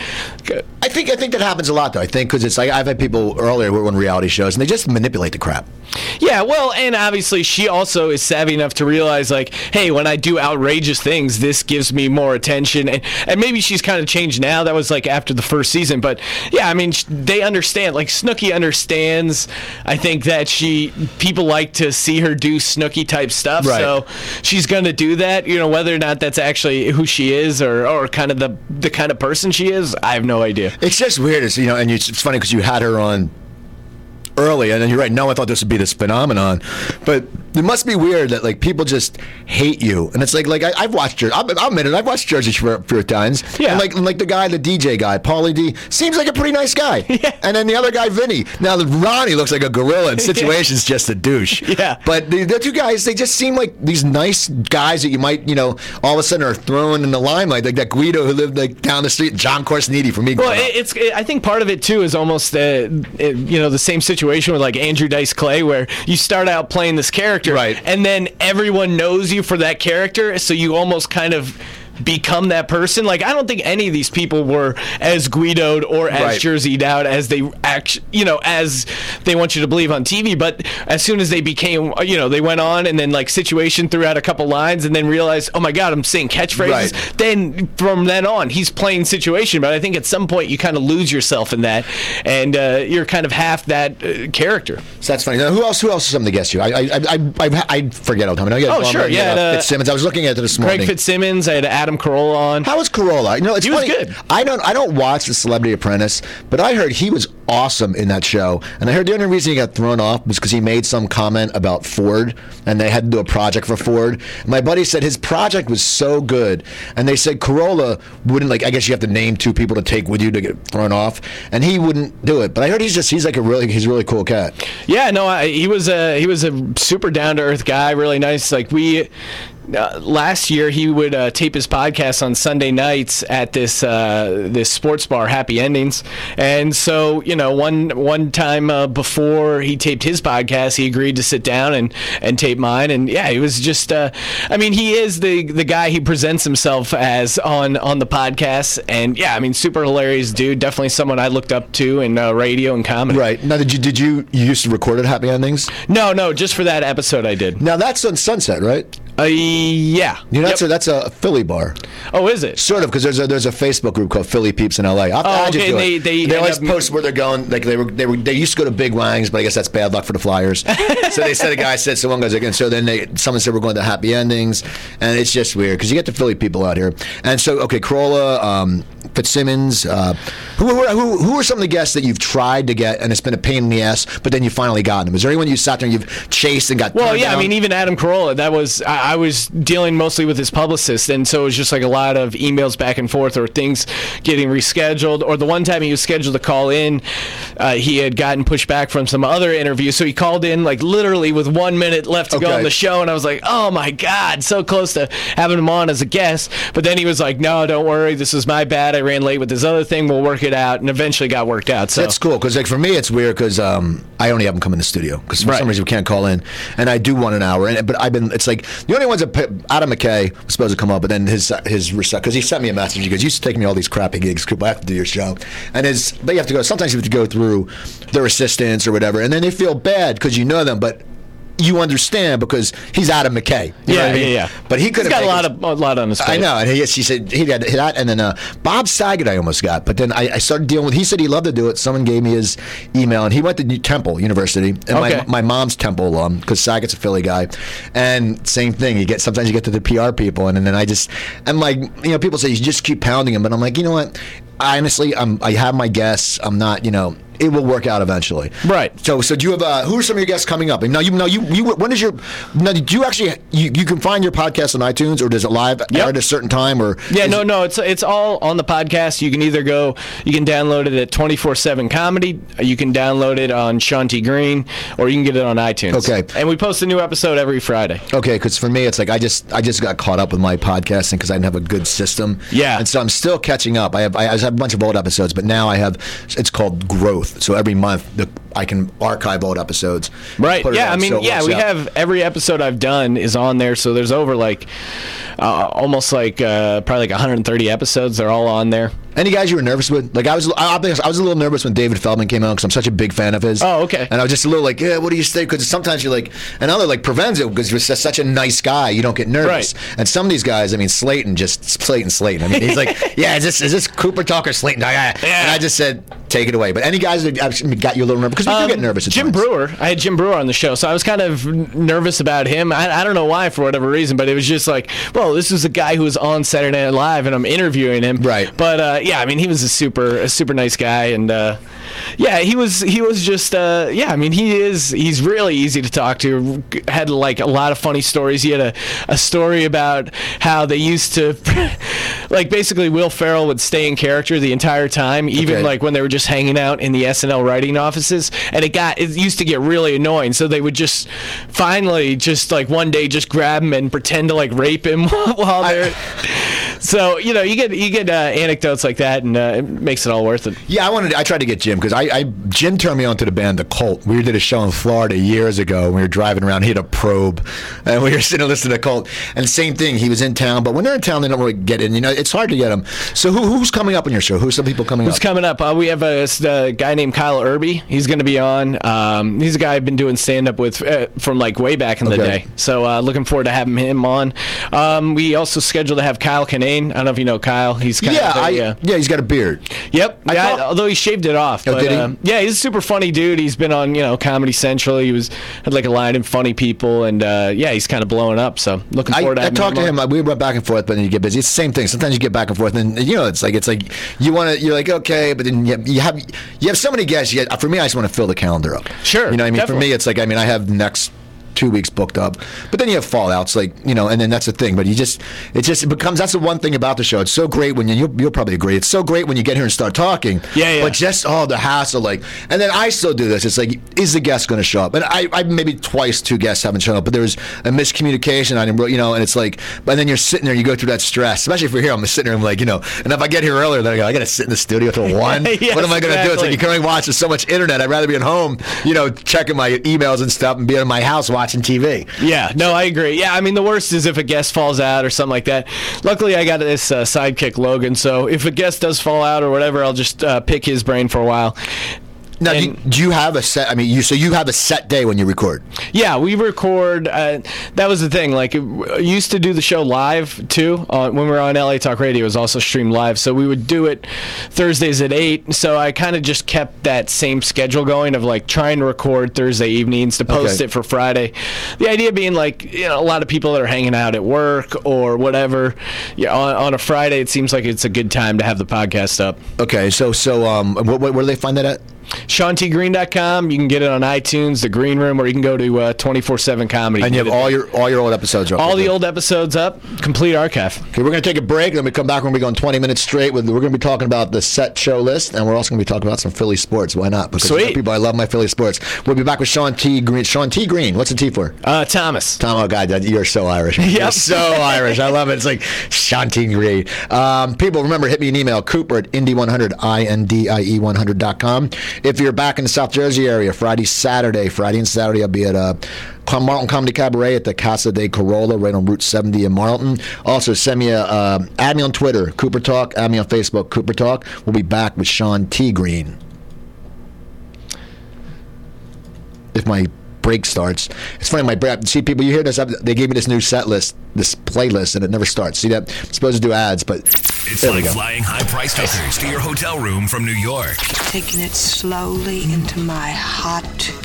I think I think that happens a lot, though. I think because it's like I've had people earlier who were on reality shows and they just manipulate the crap. Yeah, well, and obviously she also is savvy enough to realize, like, hey, when I do outrageous things, this gives me more attention. And, and maybe she's kind of changed now. That was, like, after the first season. But, yeah, I mean, sh- they understand. Like, Snooki understands, I think, that she people like to see her do Snooki-type stuff. Right. So she's going to do that. You know, whether or not that's actually who she is or, or kind of the, the kind of person she is, I have no idea. It's just weird, it's, you know, and it's, it's funny because you had her on early, and then you're right. No, I thought this would be this phenomenon, but it must be weird that like people just hate you, and it's like like I, I've watched Jersey. I'll, I'll admit it. I've watched Jersey for a few times. Yeah. And like and like the guy, the D J guy, Paulie D, seems like a pretty nice guy. Yeah. And then the other guy, Vinny. Now Ronnie looks like a gorilla in situations, just a douche. Yeah. But the, the two guys, they just seem like these nice guys that you might, you know, all of a sudden are thrown in the limelight, like that Guido who lived like down the street, John Corsniti for me. Well, growing up. it- it's. It, I think part of it too is almost, uh, it, you know, the same situation with like Andrew Dice Clay, where you start out playing this character, Right. and then everyone knows you for that character, so you almost kind of become that person. Like, I don't think any of these people were as Guido'd or as Right. jerseyed out as they act, you know, as they want you to believe on T V. But as soon as they became, you know, they went on and then like Situation threw out a couple lines and then realized, oh my God, I'm saying catchphrases. Right. Then from then on, he's playing Situation. But I think at some point you kind of lose yourself in that, and uh, you're kind of half that uh, character. So that's funny. Now, who else? Who else is something to guess you? I I I, I, I forget all the time. I know you had Oh, sure, Bummer, you had, yeah, uh, uh, Fitzsimmons. I was looking at it this morning. Craig Fitzsimmons, I had Adam Carolla on. How was Carolla? You know, it's He was funny. good. I don't. I don't watch The Celebrity Apprentice, but I heard he was awesome in that show. And I heard the only reason he got thrown off was because he made some comment about Ford, and they had to do a project for Ford. My buddy said his project was so good, and they said Carolla wouldn't like. I guess you have to name two people to take with you to get thrown off, and he wouldn't do it. But I heard he's just he's like a really he's a really cool cat. Yeah, no, I, he was a he was a super down to earth guy, really nice. Like we. Uh, last year, he would uh, tape his podcast on Sunday nights at this uh, this sports bar, Happy Endings. And so, you know, one one time uh, before he taped his podcast, he agreed to sit down and, and tape mine. And yeah, he was just, uh, I mean, he is the the guy he presents himself as on on the podcast. And yeah, I mean, super hilarious dude. Definitely someone I looked up to in uh, radio and comedy. Right now, did you did you you used to record at Happy Endings? No, no, just for that episode I did. Now that's on Sunset, right? Uh, yeah. You know, that's Yep. a, that's a Philly bar. Oh, is it? Sort of, because there's a there's a Facebook group called Philly Peeps in L A. I'll Oh, add you okay, to they- it. they they end always up- post where they're going. Like they were they were they used to go to Big Wangs, but I guess that's bad luck for the Flyers. So they said a guy said so one goes again. So then they someone said we're going to Happy Endings, and it's just weird because you get the Philly people out here. And so okay, Carolla, um, Fitzsimmons, uh, who, who who who are some of the guests that you've tried to get and it's been a pain in the ass, but then you finally got them? Is there anyone you sat there and you've chased and got? Well, turned yeah, down? I mean, even Adam Carolla, that was, I, I was dealing mostly with his publicist, and so it was just like a lot of emails back and forth or things getting rescheduled. Or the one time he was scheduled to call in, uh, he had gotten pushed back from some other interview, so he called in like literally with one minute left to go Okay. on the show, and I was like, oh my God, so close to having him on as a guest. But then he was like, no, don't worry, this was my bad, I ran late with this other thing, we'll work it out, and eventually got worked out. So That's cool because, like, for me, it's weird because um, I only have them come in the studio because for Right. some reason we can't call in, and I do want an hour. And but I've been, it's like the only ones that p- Adam McKay was supposed to come up, but then his his because he sent me a message. He goes, "You used to take me all these crappy gigs, Coop. I have to do your show." And his, but you have to go. Sometimes you have to go through their assistants or whatever, and then they feel bad because you know them, but you understand because he's Adam McKay. You know Yeah, what I mean? yeah, yeah. But he could He's have got a lot taken- of a lot on his plate. I know, and he, he said he got that, and then uh, Bob Saget I almost got, but then I, I started dealing with. He said he loved to do it. Someone gave me his email, and he went to New Temple University, and Okay. my, my mom's Temple alum because Saget's a Philly guy, and same thing. You get sometimes you get to the P R people, and, and then I just I'm like, you know, people say you just keep pounding them, but I'm like, you know what? I honestly, I'm I have my guests. I'm not, you know. It will work out eventually, Right. So, so do you have? Uh, who are some of your guests coming up? And now, you know, you, you when is your? Now, do you actually you, you can find your podcast on iTunes, or does it live Yep. air at a certain time? Or Yeah, is no, it- no, it's it's all on the podcast. You can either go, you can download it at twenty-four seven Comedy, you can download it on Sean T. Green, or you can get it on iTunes. Okay. And we post a new episode every Friday. Okay, because for me, it's like I just I just got caught up with my podcasting because I didn't have a good system. Yeah. and so I'm still catching up. I have I have a bunch of old episodes, but now I have it's called Growth. So every month the, I can archive old episodes. Right. put it Yeah. on, I mean, so it yeah, works we out. have every episode I've done is on there. So there's over like uh, almost like uh, probably like one hundred thirty episodes. They're all on there. Any guys you were nervous with? Like I was, I, I was a little nervous when David Feldman came out because I'm such a big fan of his. Oh, okay. And I was just a little like, yeah, what do you say? Because sometimes you're like, and other like Provenzo because you're just such a nice guy, you don't get nervous. Right. And some of these guys, I mean, Slayton, just Slayton, Slayton. I mean, he's like, yeah, is this is this Cooper Talk or Slayton? Yeah. And I just said, take it away. But any guys that actually got you a little nervous because we Um, do get nervous. At Jim times. Brewer. I had Jim Brewer on the show, so I was kind of nervous about him. I, I don't know why, for whatever reason, but it was just like, well, this is a guy who was on Saturday Night Live, and I'm interviewing him. Right. But uh, yeah, I mean, he was a super, a super nice guy, and uh, yeah, he was, he was just, uh, yeah. I mean, he is, he's really easy to talk to. Had like a lot of funny stories. He had a, a story about how they used to, like, basically Will Ferrell would stay in character the entire time, even Okay. like when they were just hanging out in the S N L writing offices, and it got it used to get really annoying. So they would just finally just like one day just grab him and pretend to like rape him while they're. So you know you get you get uh, anecdotes like that, and uh, it makes it all worth it. Yeah, I wanted. I tried to get Jim because I, I Jim turned me on to the band The Cult. We did a show in Florida years ago. We were driving around. He had a probe, and we were sitting and listening to The Cult. And same thing. He was in town, but when they're in town, they don't really get in. You know, it's hard to get them. So who, who's coming up on your show? Who's some people coming Who's up? coming up? Uh, we have a, a guy named Kyle Irby. He's going to be on. Um, he's a guy I've been doing stand up with uh, from like way back in the Okay. day. So uh, looking forward to having him on. Um, we also scheduled to have Kyle Kinane. I don't know if you know Kyle. He's kind Yeah, of I, uh, yeah, he's got a beard. Yep. I Yeah, thought- although he shaved it off. Oh, But, did he? um, yeah, he's a super funny dude. He's been on, you know, Comedy Central. He was had like a line in Funny People, and uh, yeah, he's kind of blowing up. So looking I, forward to I having talked to on. him. uh, We went back and forth, but then you get busy. It's the same thing. Sometimes you get back and forth, and you know, it's like it's like you want to. You're like okay, but then you, you have you have so many guests. You get, for me, I just want to fill the calendar up. Sure, You know what I mean? definitely. For me, it's like I mean, I have next two weeks booked up, but then you have fallouts, like you know, and then that's the thing. But you just it just it becomes that's the one thing about the show. It's so great when you you'll, you'll probably agree. It's so great when you get here and start talking. Yeah, yeah. But just all the hassle, like, and then I still do this. It's like, is the guest going to show up? And I, I maybe twice two guests haven't shown up, but there was a miscommunication. I didn't, really- you know, and it's like, but then you're sitting there, you go through that stress, especially if you're here. I'm sitting there, I'm like, you know, and if I get here earlier, then I go, I got to sit in the studio till one. Yes, what am I going to do? It's like exactly. you can only watch. There's so much internet. I'd rather be at home, you know, checking my emails and stuff, and be in my house watching T V. Yeah, no, I agree. Yeah, I mean, the worst is if a guest falls out or something like that. Luckily, I got this uh, sidekick, Logan, so if a guest does fall out or whatever, I'll just uh, pick his brain for a while. Now, do you, And- do you have a set? I mean, you so you have a set day when you record. Yeah, we record. Uh, that was the thing. Like, I used to do the show live too. Uh, when we were on L A Talk Radio, it was also streamed live. So we would do it Thursdays at eight. So I kind of just kept that same schedule going of like trying to record Thursday evenings to post Okay. it for Friday. The idea being like, you know, a lot of people that are hanging out at work or whatever. Yeah, on, on a Friday, it seems like it's a good time to have the podcast up. Okay, so so um, what, where do they find that at? Sean T Green dot com. You can get it on iTunes, The Green Room, or you can go to uh, twenty-four seven Comedy. And you Get have it all there. your all your old episodes up. All there. the old episodes up, complete archive. Okay, we're going to take a break, and then we come back. We're going to be going twenty minutes straight. With we're going to be talking about the set show list, and we're also going to be talking about some Philly sports. Why not? Because Sweet. you know, people, I love my Philly sports. We'll be back with Sean T. Green. Sean T. Green. What's the T for? Uh, Thomas. Tom, oh God, you're so Irish. You're Yep. so Irish. I love it. It's like Sean T. Green. Um, people, remember, hit me an email, Cooper at Indy one hundred, I N D I E one hundred dot com. If you're back in the South Jersey area, Friday, Saturday, Friday and Saturday, I'll be at uh, Marlton Comedy Cabaret at the Casa de Corolla, right on Route seventy in Marlton. Also, send me a, uh, add me on Twitter, Cooper Talk. Add me on Facebook, Cooper Talk. We'll be back with Sean T. Green. If my break starts. It's funny, my break. See, people, you hear this? They gave me this new set list, this playlist, and it never starts. See that? I'm supposed to do ads, but it's there like we go. Flying high-priced hookers to your hotel room from New York. Taking it slowly into my hot,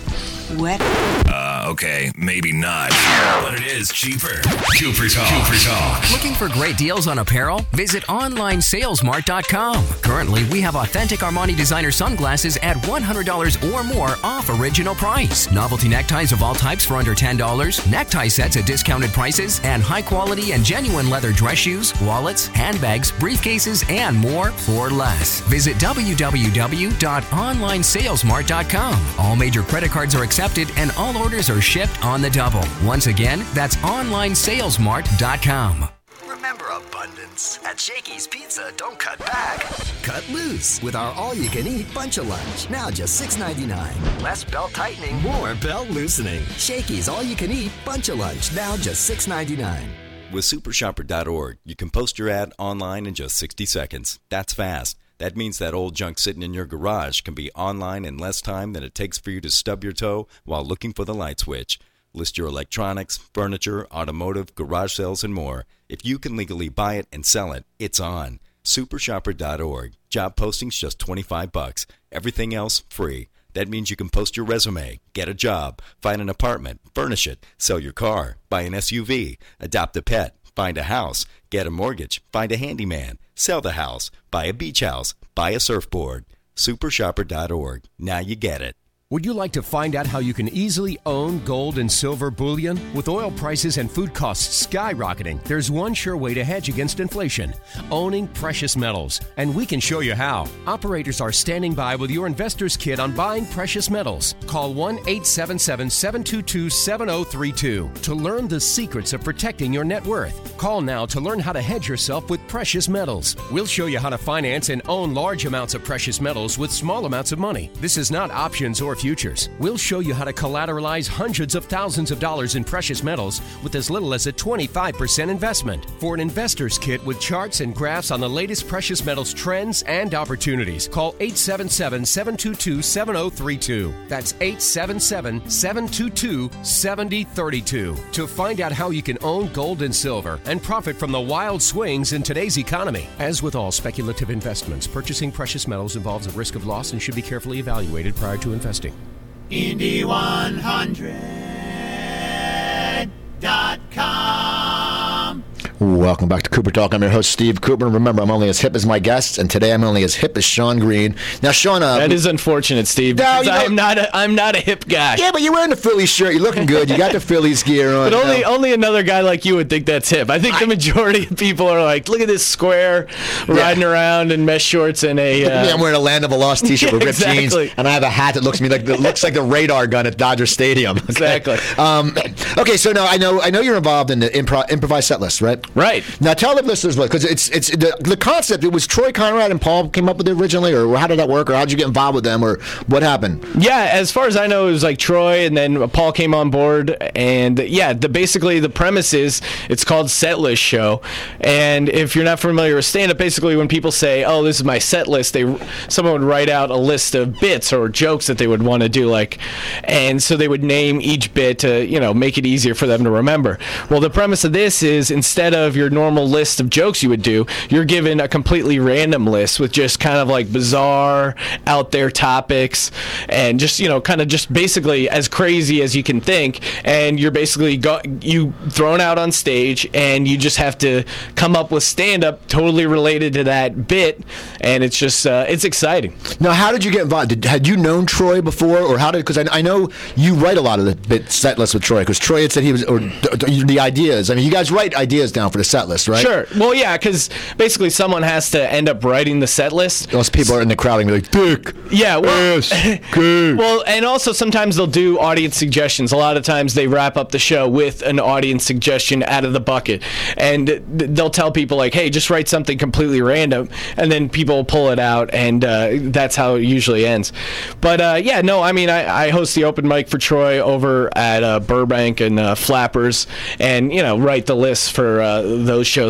wet. Uh, okay, maybe not, but it is cheaper. Cooper Talk. Cooper Talk. Looking for great deals on apparel? Visit online sales mart dot com. Currently, we have authentic Armani designer sunglasses at one hundred dollars or more off original price. Novelty neckties of all types for under ten dollars, necktie sets at discounted prices, and high quality and genuine leather dress shoes, wallets, handbags, briefcases, and more for less. Visit w w w dot online sales mart dot com. All major credit cards are accepted and all orders are shipped on the double. Once again, that's online sales mart dot com. Remember abundance. At Shakey's Pizza, don't cut back. Cut loose with our all-you-can-eat Bunch of Lunch. Now just six ninety-nine. Less belt tightening, more belt loosening. Shakey's all-you-can-eat Bunch of Lunch. Now just six ninety-nine. With super shopper dot org, you can post your ad online in just sixty seconds. That's fast. That means that old junk sitting in your garage can be online in less time than it takes for you to stub your toe while looking for the light switch. List your electronics, furniture, automotive, garage sales, and more. If you can legally buy it and sell it, it's on. super shopper dot org. Job postings just twenty-five bucks. Everything else free. That means you can post your resume, get a job, find an apartment, furnish it, sell your car, buy an S U V, adopt a pet, find a house, get a mortgage, find a handyman, sell the house, buy a beach house, buy a surfboard. super shopper dot org. Now you get it. Would you like to find out how you can easily own gold and silver bullion? With oil prices and food costs skyrocketing, there's one sure way to hedge against inflation: owning precious metals. And we can show you how. Operators are standing by with your investor's kit on buying precious metals. Call one eight seven seven, seven two two, seven zero three two to learn the secrets of protecting your net worth. Call now to learn how to hedge yourself with precious metals. We'll show you how to finance and own large amounts of precious metals with small amounts of money. This is not options or futures. We'll show you how to collateralize hundreds of thousands of dollars in precious metals with as little as a twenty-five percent investment. For an investor's kit with charts and graphs on the latest precious metals trends and opportunities, call eight seven seven, seven two two, seven zero three two. That's eight seven seven, seven two two, seven zero three two. To find out how you can own gold and silver and profit from the wild swings in today's economy. As with all speculative investments, purchasing precious metals involves a risk of loss and should be carefully evaluated prior to investing. Indy one hundred dot com. Welcome back to Cooper Talk. I'm your host, Steve Cooper. Remember, I'm only as hip as my guests, and today I'm only as hip as Sean Green. Now, Sean, uh, that is unfortunate, Steve. No, because you know, I'm not a I'm not a hip guy. Yeah, but you're wearing the Phillies shirt. You're looking good. You got the Phillies gear on. But only you know. only another guy like you would think that's hip. I think I, the majority of people are like, look at this square riding yeah. around in mesh shorts and a. Uh, yeah, I'm wearing a Land of a Lost T-shirt yeah, with ripped exactly. jeans, and I have a hat that looks to me like that looks like the radar gun at Dodger Stadium. Okay? Exactly. Um, okay, so now I know I know you're involved in the improv, improvised set list, right? Right. Now tell the listeners what, because it's it's the, the concept. It was Troy Conrad and Paul came up with it originally, or how did that work, or how did you get involved with them, or what happened? Yeah, as far as I know, it was like Troy, and then Paul came on board, and yeah, the basically the premise is it's called Set List Show, and if you're not familiar with stand-up, basically when people say, "Oh, this is my set list," they someone would write out a list of bits or jokes that they would want to do, like, and so they would name each bit to you know make it easier for them to remember. Well, the premise of this is instead of your normal list of jokes you would do, you're given a completely random list with just kind of like bizarre, out there topics, and just you know kind of just basically as crazy as you can think, and you're basically go, you thrown out on stage, and you just have to come up with stand-up totally related to that bit, and it's just uh, it's exciting. Now, how did you get involved? Did, had you known Troy before, or how did? Because I, I know you write a lot of the bit set list with Troy, because Troy had said he was, or the, the ideas. I mean, you guys write ideas down for the set list, right? Sure. Well, yeah, because basically someone has to end up writing the set list. Those people are in the crowd and be like, "Dick." Yeah. Well, yes, good. Well, and also sometimes they'll do audience suggestions. A lot of times they wrap up the show with an audience suggestion out of the bucket, and they'll tell people like, "Hey, just write something completely random," and then people will pull it out, and uh, that's how it usually ends. But uh, yeah, no, I mean, I, I host the open mic for Troy over at uh, Burbank and uh, Flappers, and you know, write the lists for uh, those shows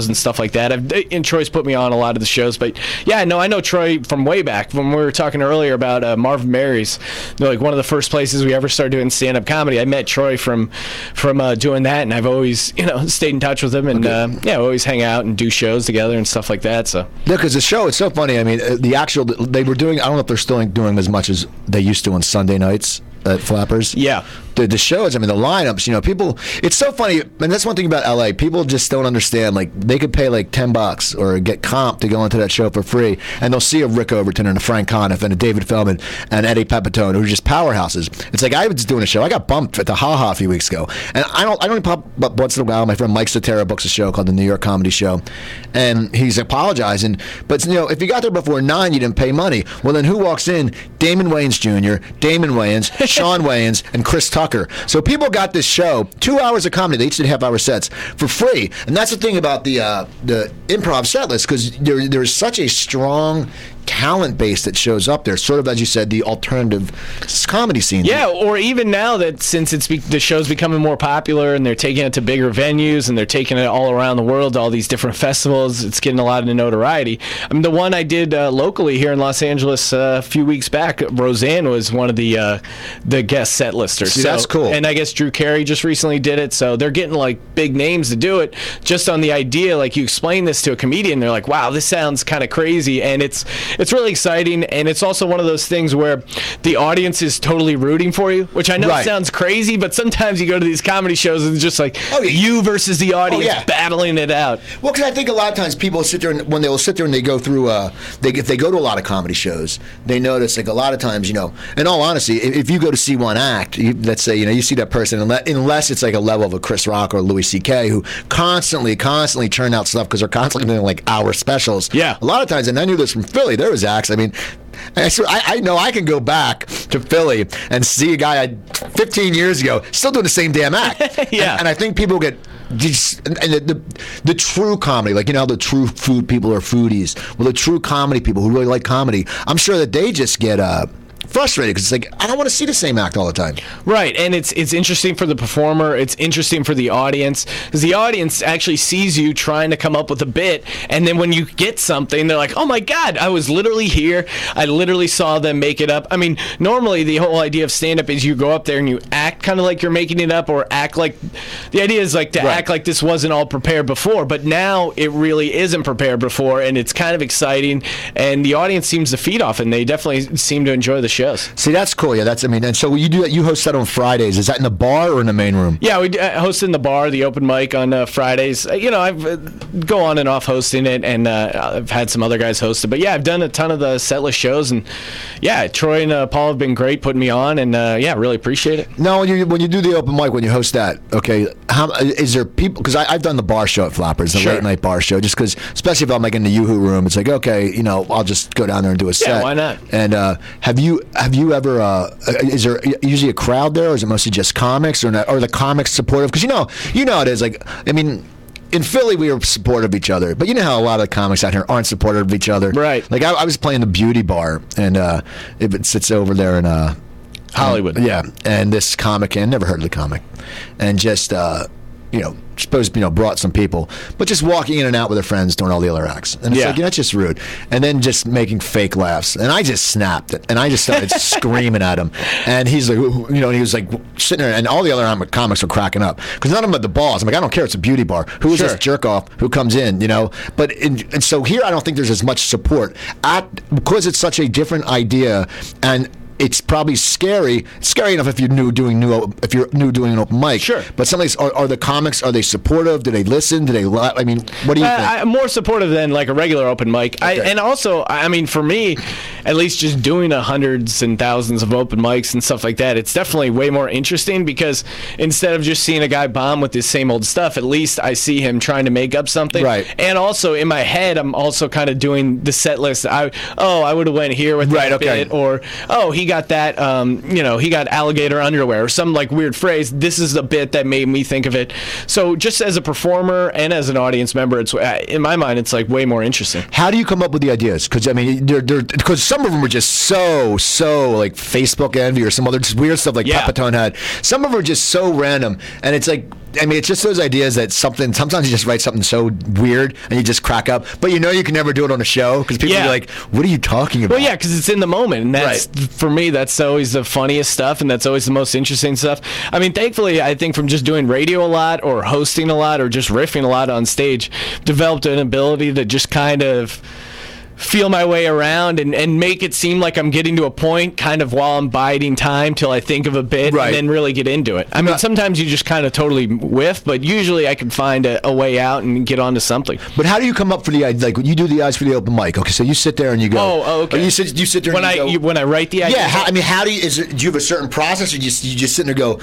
shows and stuff like that. I've, and Troy's put me on a lot of the shows, but yeah, no, I know Troy from way back when we were talking earlier about uh, Marvin Mary's. You know, like one of the first places we ever started doing stand-up comedy. I met Troy from from uh, doing that, and I've always you know stayed in touch with him, and okay. uh, yeah, we always hang out and do shows together and stuff like that. So yeah, because the show, it's so funny. I mean, the actual they were doing. I don't know if they're still doing as much as they used to on Sunday nights at Flappers. Yeah. The, the shows, I mean, the lineups, you know, people, it's so funny, and that's one thing about L A. People just don't understand, like, they could pay like ten bucks or get comp to go into that show for free, and they'll see a Rick Overton and a Frank Conniff and a David Feldman and Eddie Pepitone, who are just powerhouses. It's like, I was doing a show, I got bumped at the Ha Ha a few weeks ago, and I don't, I don't pop up once in a while. My friend Mike Sotero books a show called the New York Comedy Show, and he's apologizing, but, you know, if you got there before nine, you didn't pay money. Well, then who walks in? Damon Wayans Junior, Damon Wayans, Sean Wayans, and Chris Tucker. So people got this show, two hours of comedy, they each did half-hour sets, for free. And that's the thing about the uh, the improv set list, because there, there's such a strong talent base that shows up there, sort of, as you said, the alternative comedy scene. Yeah, or even now that since it's be- the show's becoming more popular and they're taking it to bigger venues and they're taking it all around the world, all these different festivals, it's getting a lot of notoriety. I mean, the one I did uh, locally here in Los Angeles uh, a few weeks back, Roseanne was one of the uh, the guest set listers. See, so, that's cool. And I guess Drew Carey just recently did it, so they're getting like big names to do it just on the idea, like you explain this to a comedian, they're like, wow, this sounds kind of crazy, and it's it's really exciting, and it's also one of those things where the audience is totally rooting for you, which I know right. sounds crazy, but sometimes you go to these comedy shows and it's just like oh, yeah. you versus the audience oh, yeah. battling it out. Well, because I think a lot of times people sit there, and when they will sit there and they go through, uh, they if they go to a lot of comedy shows, they notice, like, a lot of times, you know, in all honesty, if, if you go to see one act, you, let's say, you know, you see that person, unless it's like a level of a Chris Rock or Louis C K, who constantly, constantly churn out stuff because they're constantly doing, like, hour specials. Yeah. A lot of times, and I knew this from Philly, there was acts, I mean, I, I, I know I can go back to Philly and see a guy I, fifteen years ago still doing the same damn act. yeah. And, and I think people get just, and the, the the true comedy, like, you know, the true food people are foodies. Well, the true comedy people who really like comedy, I'm sure that they just get uh, frustrated because it's like, I don't want to see the same act all the time. Right, and it's it's interesting for the performer, it's interesting for the audience, because the audience actually sees you trying to come up with a bit, and then when you get something, they're like, oh my God, I was literally here, I literally saw them make it up. I mean, normally the whole idea of stand-up is you go up there and you act kind of like you're making it up, or act like, the idea is like to right. act like this wasn't all prepared before, but now it really isn't prepared before, and it's kind of exciting, and the audience seems to feed off, and they definitely seem to enjoy the show. See, that's cool. Yeah, that's. I mean, and so you do that. You host that on Fridays. Is that in the bar or in the main room? Yeah, we uh, host in the bar, the open mic on uh, Fridays. Uh, you know, I uh, go on and off hosting it, and uh, I've had some other guys host it. But yeah, I've done a ton of the setlist shows, and yeah, Troy and uh, Paul have been great putting me on, and uh, yeah, really appreciate it. Now, when you when you do the open mic, when you host that, okay, how is there people? Because I've done the bar show at Flappers, the sure. late night bar show, just because, especially if I'm like in the Yoo-Hoo room, it's like, okay, you know, I'll just go down there and do a set. Yeah, why not? And uh, have you have you ever? Uh, is there usually a crowd there, or is it mostly just comics, or not, or the comics supportive? Because you know, you know, it is like, I mean, in Philly we were supportive of each other, but you know how a lot of the comics out here aren't supportive of each other, right? Like I, I was playing the Beauty Bar, and uh, if it sits over there in uh, Hollywood, um, yeah, and this comic, and never heard of the comic, and just uh, you know, supposed you know brought some people, but just walking in and out with their friends doing all the other acts, and it's yeah. like, you know, that's just rude. And then just making fake laughs, and I just snapped it, and I just started screaming at him, and he's like, you know, and he was like sitting there, and all the other comics were cracking up because none of them had the balls. I'm like, I don't care, it's a beauty bar. Who is sure. this jerk off who comes in, you know? But in, and so here, I don't think there's as much support at because it's such a different idea, and it's probably scary. It's scary enough if you're new doing new if you're new doing an open mic. Sure. But some of these, are, are the comics, are they supportive? Do they listen? Do they? I mean, what do you uh, think? I, more supportive than like a regular open mic. Okay. I, and also, I mean, for me, at least just doing a hundreds and thousands of open mics and stuff like that, it's definitely way more interesting because instead of just seeing a guy bomb with his same old stuff, at least I see him trying to make up something. Right. And also in my head, I'm also kind of doing the set list. I oh, I would have went here with right, that okay. bit, or oh, he got that. Um, you know, he got alligator underwear or some like weird phrase. This is the bit that made me think of it. So just as a performer and as an audience member, it's in my mind, it's like way more interesting. How do you come up with the ideas? Because I mean, they're because some of them are just so so like Facebook envy or some other just weird stuff like yeah. Pepitone had. Some of them are just so random, and it's like I mean, it's just those ideas that something. Sometimes you just write something so weird and you just crack up, but you know you can never do it on a show because people Yeah. are like, "What are you talking about?" Well, yeah, because it's in the moment, and that's Right. for me. That's always the funniest stuff, and that's always the most interesting stuff. I mean, thankfully, I think from just doing radio a lot, or hosting a lot, or just riffing a lot on stage, developed an ability to just kind of feel my way around and, and make it seem like I'm getting to a point kind of while I'm biding time till I think of a bit Right. and then really get into it. I mean, sometimes you just kind of totally whiff, but usually I can find a, a way out and get onto something. But how do you come up for the idea? Like when you do the eyes for the open mic? Okay, so you sit there and you go. Oh, oh, okay. Or you sit, you sit there When and I you go, you, when I write the idea, yeah. How, I mean, how do you? Is it? Do you have a certain process, or you just you just sit there and go?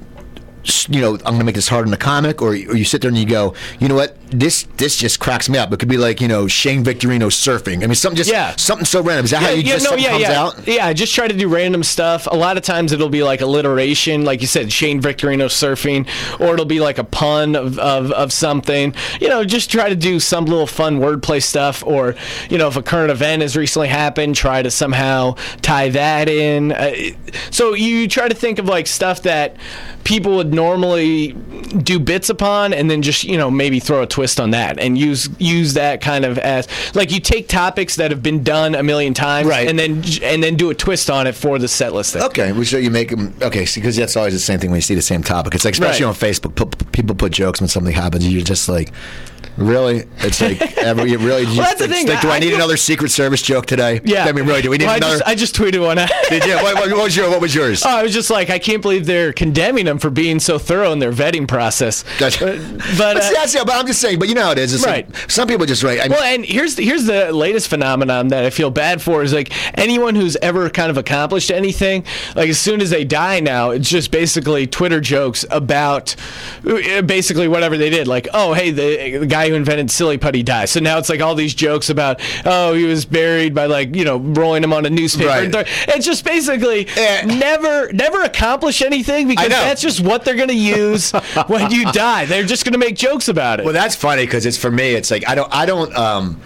You know, I'm going to make this hard in the comic, or, or you sit there and you go, you know what, this this just cracks me up. It could be like, you know, Shane Victorino surfing. I mean, something just Yeah. something so random. Is that how you just something yeah, comes yeah. out? Yeah, I just try to do random stuff. A lot of times it'll be like alliteration, like you said, Shane Victorino surfing, or it'll be like a pun of, of, of something. You know, just try to do some little fun wordplay stuff, or, you know, if a current event has recently happened, try to somehow tie that in. Uh, so you try to think of like stuff that people would normally do bits upon, and then just, you know, maybe throw a twist on that and use use that kind of as like you take topics that have been done a million times, Right. and then and then do a twist on it for the set listing. Okay, we so you make them. Okay, because that's always the same thing when you see the same topic. It's like, especially Right. on Facebook, p- people put jokes when something happens, and you're just like, really? It's like, every, you really? Well, that's the it's thing. like, do I, I need feel- another Secret Service joke today? Yeah. I mean, really? Do we need Well, I another? just, I just tweeted one out. Did you? What, what, what was your? What was yours? Oh, I was just like, I can't believe they're condemning them for being so thorough in their vetting process. Gotcha. But, But, but, uh, see, that's, yeah, but I'm just saying. But you know how it is. It's Right. Like, some people just write. I mean, well, and here's the, here's the latest phenomenon that I feel bad for is like anyone who's ever kind of accomplished anything, like as soon as they die now, it's just basically Twitter jokes about uh, basically whatever they did. Like, oh, hey, the, the guy who invented Silly Putty died. So now it's like all these jokes about, oh, he was buried by like, you know, rolling him on a newspaper. Right. And th- it's just basically Eh. never never accomplish anything because I know. that's just what they're going to use when you die. They're just going to make jokes about it. well, that's funny because it's for me. It's like I don't. I don't. Um,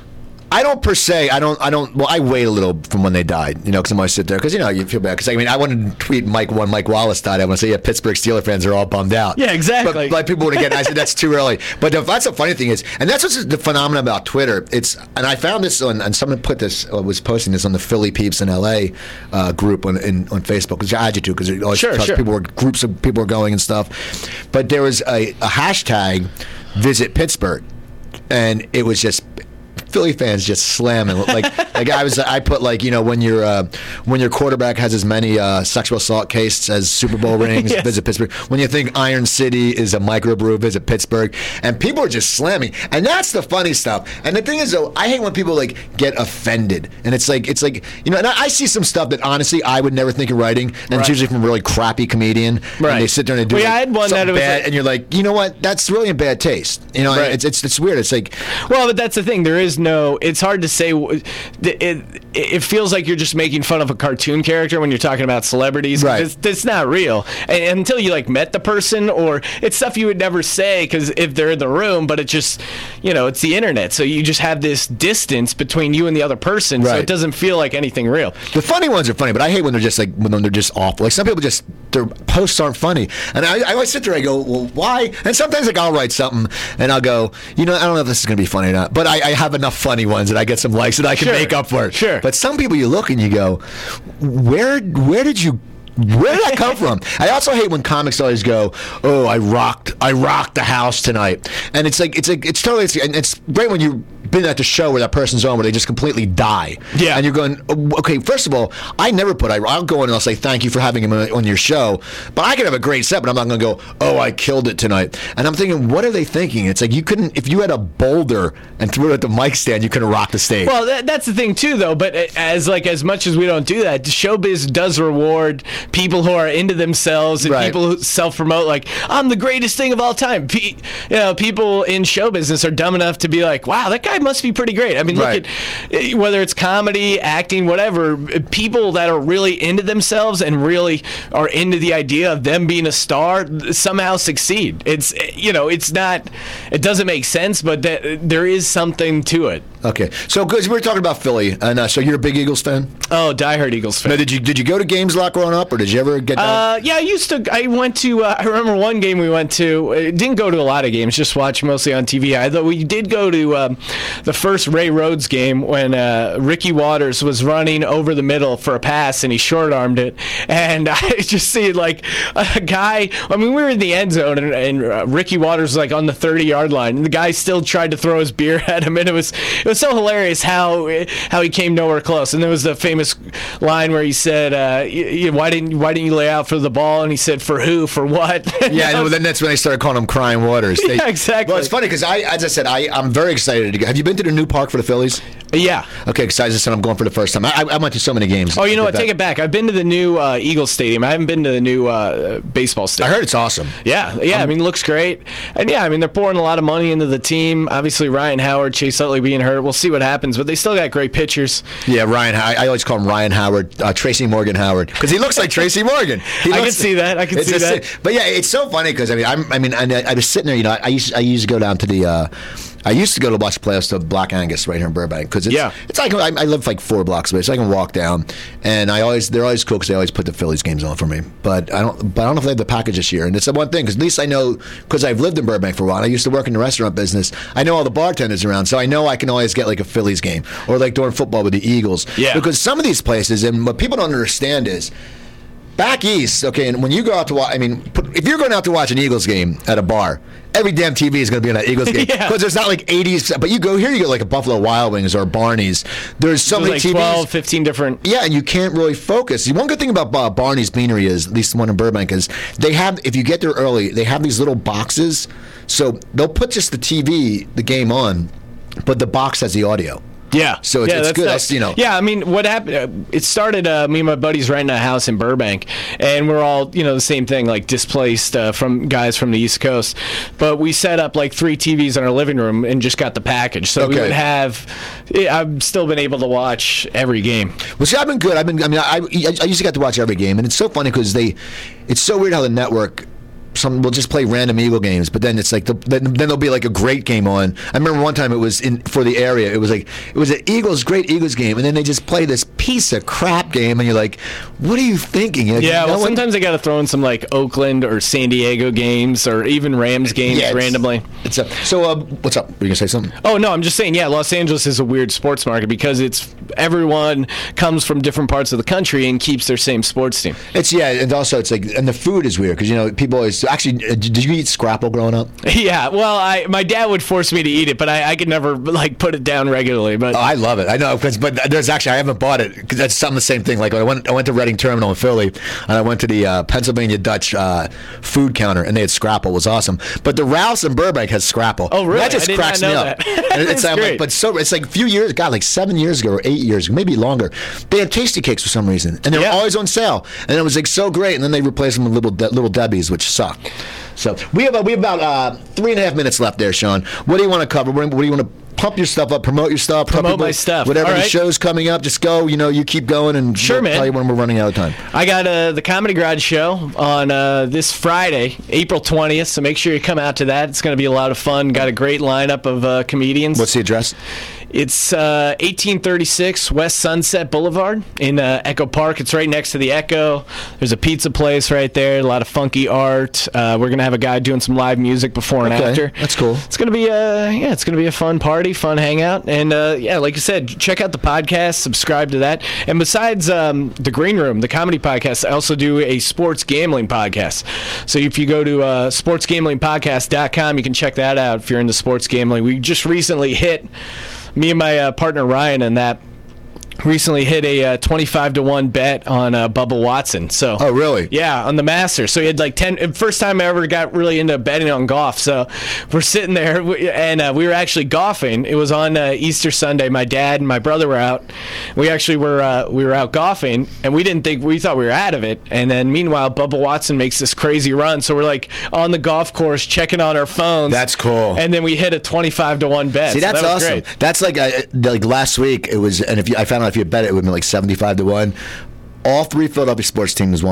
I don't per se. I don't. I don't. Well, I wait a little from when they died. You know, because I'm always sit there because you know you feel bad. Because I mean, I wanted to tweet Mike when Mike Wallace died. I want to say, yeah, Pittsburgh Steelers fans are all bummed out. Yeah, exactly. But like people would get. I said that's too early. But the, that's the funny thing is, and that's what's the phenomenon about Twitter. It's and I found this on, and someone put this uh, was posting this on the Philly Peeps in L A uh, group on in, on Facebook, which I add you to because Sure, sure. people were groups of people were going and stuff. But there was a, a hashtag visit Pittsburgh, and it was just Philly fans just slamming. Like, like I was, I put like, you know, when your uh, when your quarterback has as many uh, sexual assault cases as Super Bowl rings, Yes. visit Pittsburgh. When you think Iron City is a microbrew, visit Pittsburgh. And people are just slamming, and that's the funny stuff. And the thing is, though, I hate when people like get offended, and it's like, it's like, you know, and I, I see some stuff that honestly I would never think of writing, and Right. it's usually from a really crappy comedian. Right. And they sit there and they do Well, yeah, like, I had one something that it was bad, like- and you're like, you know what? That's really in bad taste. You know, Right. it's, it's it's weird. It's like, Well, but that's the thing. There is no. It's hard to say. It, it, it feels like you're just making fun of a cartoon character when you're talking about celebrities. Right. It's, it's not real and, until you like met the person, or it's stuff you would never say because if they're in the room. But it just, you know, it's the internet, so you just have this distance between you and the other person, so Right. it doesn't feel like anything real. the funny ones are funny, but I hate when they're just like when they're just awful. Like some people just their posts aren't funny, and I, I always sit there. I go, well, why? And sometimes like I'll write something, and I'll go, you know, I don't know if this is gonna be funny or not, but I, I have enough funny ones that I get some likes that I can Sure. make up for it. Sure. But some people you look and you go, where where did you? Where did that come from? I also hate when comics always go, "Oh, I rocked, I rocked the house tonight," and it's like, it's like, it's totally, it's, and it's great when you've been at the show where that person's on, where they just completely die. Yeah. And you're going, oh, okay. First of all, I never put, I, I'll go in and I'll say thank you for having him on, on your show, but I could have a great set, but I'm not going to go, oh, I killed it tonight. And I'm thinking, what are they thinking? It's like you couldn't, if you had a boulder and threw it at the mic stand, you couldn't rock the stage. Well, that, that's the thing too, though. But as like as much as we don't do that, showbiz does reward people who are into themselves and Right. people who self-promote. Like, I'm the greatest thing of all time. Pe- you know, people in show business are dumb enough to be like, wow, that guy must be pretty great. I mean, Right. look at eh, whether it's comedy, acting, whatever. People that are really into themselves and really are into the idea of them being a star somehow succeed. It's eh, you know, it's not. It doesn't make sense, but that, there is something to it. Okay, so because we were talking about Philly, and uh, so you're a big Eagles fan. Oh, diehard Eagles fan. Now, did you did you go to games a lot growing up, or did you ever get down? Uh, yeah, I used to. I went to. Uh, I remember one game we went to. It didn't go to a lot of games. Just watch mostly on T V. I thought we did go to um, the first Ray Rhodes game when uh, Ricky Waters was running over the middle for a pass and he short armed it, and I just see like a guy. I mean, we were in the end zone and, and uh, Ricky Waters was like on the thirty yard line, and the guy still tried to throw his beer at him, and it was it was so hilarious how how he came nowhere close. And there was the famous line where he said, uh, "Why didn't why didn't you lay out for the ball?" And he said, "For who? For what?" Yeah, I know, then that's when they started calling him Crying Waters. They, yeah, exactly. Well, it's funny because I, as I said, I I'm very excited to go. Have you been to the new park for the Phillies? Yeah. Okay, because as I said, I'm going for the first time. I, I went to so many games. Oh, you know what? That. Take it back. I've been to the new uh, Eagles Stadium. I haven't been to the new uh, baseball stadium. I heard it's awesome. Yeah, yeah. Um, I mean, it looks great. And yeah, I mean, they're pouring a lot of money into the team. Obviously, Ryan Howard, Chase Utley being hurt. We'll see what happens, but they still got great pitchers. Yeah, Ryan. I, I always call him Ryan Howard, uh, Tracy Morgan Howard, because he looks like Tracy Morgan. He I looks, can see that. I can see that. But yeah, it's so funny because I mean, I'm, I mean, I, I was sitting there. You know, I used I used to go down to the. Uh, I used to go to watch the playoffs to Black Angus right here in Burbank because it's, yeah. it's like I, I live like four blocks away, so I can walk down. And I always they're always cool because they always put the Phillies games on for me. But I don't. But I don't know if they have the package this year. And it's the one thing because at least I know because I've lived in Burbank for a while. I used to work in the restaurant business. I know all the bartenders around, so I know I can always get like a Phillies game or like during football with the Eagles. Yeah. Because some of these places, and what people don't understand is. Back east, okay, and when you go out to watch, I mean, if you're going out to watch an Eagles game at a bar, every damn T V is going to be on that Eagles game. Because yeah. there's not like eighties, but you go here, you get like a Buffalo Wild Wings or Barney's. There's so there's many like T Vs. twelve, fifteen different. Yeah, and you can't really focus. One good thing about uh, Barney's Beanery is, at least the one in Burbank, is they have, if you get there early, they have these little boxes. So they'll put just the T V, the game on, but the box has the audio. Yeah. So it's, yeah, it's that's good. Nice. That's, you know. Yeah, I mean, what happened, uh, it started, uh, me and my buddies renting a house in Burbank, and we're all, you know, the same thing, like displaced uh, from guys from the East Coast. But we set up like three T Vs in our living room and just got the package. So okay. we would have, I've still been able to watch every game. Well, see, I've been good. I've been, I mean, I, I used to get to watch every game, and it's so funny because they, it's so weird how the network, some will just play random Eagle games, but then it's like the, then, then there'll be like a great game on. I remember one time it was in for the area. It was like it was an Eagles great Eagles game, and then they just play this piece of crap game, and you're like, what are you thinking? Like, yeah, no well, one... sometimes they got to throw in some like Oakland or San Diego games or even Rams games yeah, it's, randomly. It's a, so uh, what's up? Were you gonna say something? Oh no, I'm just saying. Yeah, Los Angeles is a weird sports market because it's everyone comes from different parts of the country and keeps their same sports team. It's yeah, and also it's like, and the food is weird because you know people always actually. Did you eat Scrapple growing up? Yeah, well, I my dad would force me to eat it, but I, I could never like put it down regularly. But oh, I love it. I know, cause, but there's actually I haven't bought it because that's something the same thing. Like when I went, I went to Reading Terminal in Philly, and I went to the uh, Pennsylvania Dutch uh, food counter, and they had Scrapple. It was awesome. But the Rouse in Burbank has Scrapple. Oh, really? That just I did cracks not know me up. That. And it's, That's like, great. but so it's like a few years, God, like seven years ago or eight years, maybe longer. They had Tasty Cakes for some reason, and they were yeah. always on sale, and it was like so great. And then they replaced them with little De- little Debbie's, which suck. So we have a, we have about uh, three and a half minutes left there, Sean. What do you want to cover? What do you want to pump your stuff up, promote your stuff, promote people, my stuff. Whatever All the right. show's coming up, just go. You know, you keep going, and sure, we'll man. tell you when we're running out of time. I got uh, the Comedy Garage show on uh, this Friday, April twentieth. So make sure you come out to that. It's going to be a lot of fun. Got a great lineup of uh, comedians. What's the address? It's uh, eighteen thirty-six West Sunset Boulevard in uh, Echo Park. It's right next to the Echo. There's a pizza place right there, a lot of funky art. Uh, we're going to have a guy doing some live music before and okay, after. That's cool. It's going to be a, yeah, it's going to be a fun party, fun hangout. And uh, yeah, like I said, check out the podcast, subscribe to that. And besides um, the Green Room, the comedy podcast, I also do a sports gambling podcast. So if you go to uh, sports gambling podcast dot com, you can check that out if you're into sports gambling. We just recently hit... Me and my uh, partner Ryan and that recently hit a uh, twenty-five to one bet on uh, Bubba Watson. So oh really? Yeah, on the Masters. So he had like ten. First time I ever got really into betting on golf. So we're sitting there and uh, we were actually golfing. It was on uh, Easter Sunday. My dad and my brother were out. We actually were uh, we were out golfing and we didn't think we thought we were out of it. And then meanwhile, Bubba Watson makes this crazy run. So we're like on the golf course checking on our phones. That's cool. And then we hit a twenty-five to one bet. See, that's so that was awesome. Great. That's like uh, like last week. It was, and if you, I found out if you bet it, it would be like seventy-five to one. All three Philadelphia sports teams won.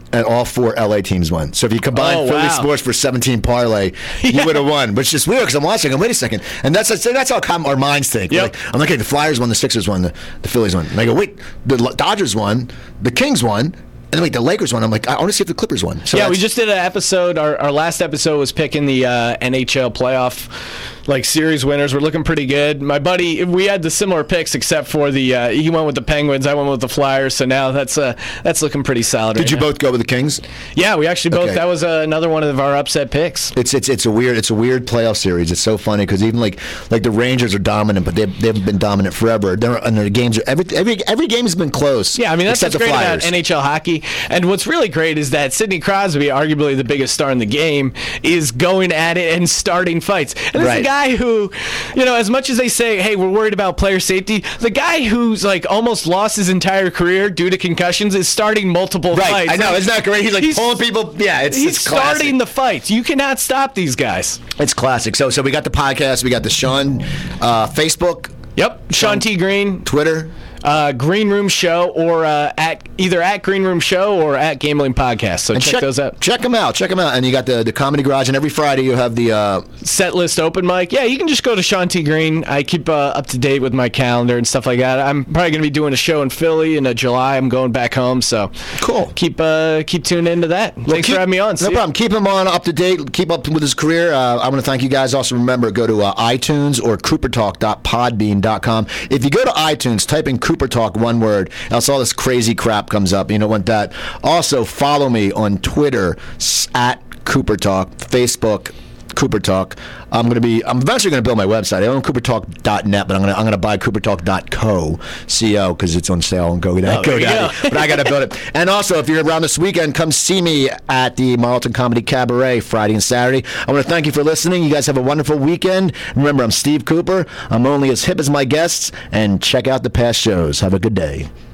and all four L A teams won. So if you combine Oh, Philly wow. sports for seventeen parlay, you Yeah. would have won. Which is weird because I'm watching. I'm wait a second, and that's that's how com- our minds think. Yep. Like, I'm like, okay, the Flyers won, the Sixers won, the, the Phillies won. And I go, wait, the Dodgers won, the Kings won. And then wait, the Lakers won. I'm like, I want to see if the Clippers won. So yeah, we that's- just did an episode. Our, our last episode was picking the uh, N H L playoff like series winners. We're looking pretty good. My buddy, we had the similar picks except for the uh, he went with the Penguins, I went with the Flyers. So now that's uh, that's looking pretty solid. Did right you now. both go with the Kings? Yeah, we actually both. Okay. That was uh, another one of our upset picks. It's it's it's a weird it's a weird playoff series. It's so funny because even like like the Rangers are dominant, but they've they've been dominant forever. They're, and their games are every every every game has been close. Yeah, I mean that's except what's the great Flyers. about N H L hockey. And what's really great is that Sidney Crosby, arguably the biggest star in the game, is going at it and starting fights. And this Right. is a guy who, you know, as much as they say, hey, we're worried about player safety, the guy who's like almost lost his entire career due to concussions is starting multiple Right, fights. I know, Like, isn't that great? He's like pulling people. Yeah, it's he's it's classic. starting the fights. You cannot stop these guys. It's classic. So so we got the podcast. We got the Sean uh, Facebook, Yep, Sean T. Green, Twitter. uh, Green Room Show, or uh, at either at Green Room Show or at Gambling Podcast. So And check, those out. Check them out. Check them out. And you got the, the Comedy Garage, and every Friday you have the uh, Set list open mic. Yeah, you can just go to Sean T. Green. I keep uh, up to date with my calendar and stuff like that. I'm probably going to be doing a show in Philly in uh, July. I'm going back home, so Cool. Keep uh, keep tuning into that. Thanks keep- for having me on. No See ya. problem. Keep him on up to date. Keep up with his career. Uh, I want to thank you guys. Also, remember, go to uh, iTunes or cooper talk dot podbean dot com. If you go to iTunes, type in Cooper Talk, one word, else all this crazy crap comes up. You don't want that. Also, follow me on Twitter, s- at Cooper Talk, Facebook, Cooper Talk. I'm going to be. I'm eventually going to build my website. I own cooper talk dot net, but I'm going to. I'm going to buy cooper talk dot co, C O, because it's on sale on GoDaddy. Oh, there you GoDaddy. go. But I got to build it. And also, if you're around this weekend, come see me at the Marlton Comedy Cabaret Friday and Saturday. I want to thank you for listening. You guys have a wonderful weekend. Remember, I'm Steve Cooper. I'm only as hip as my guests. And check out the past shows. Have a good day.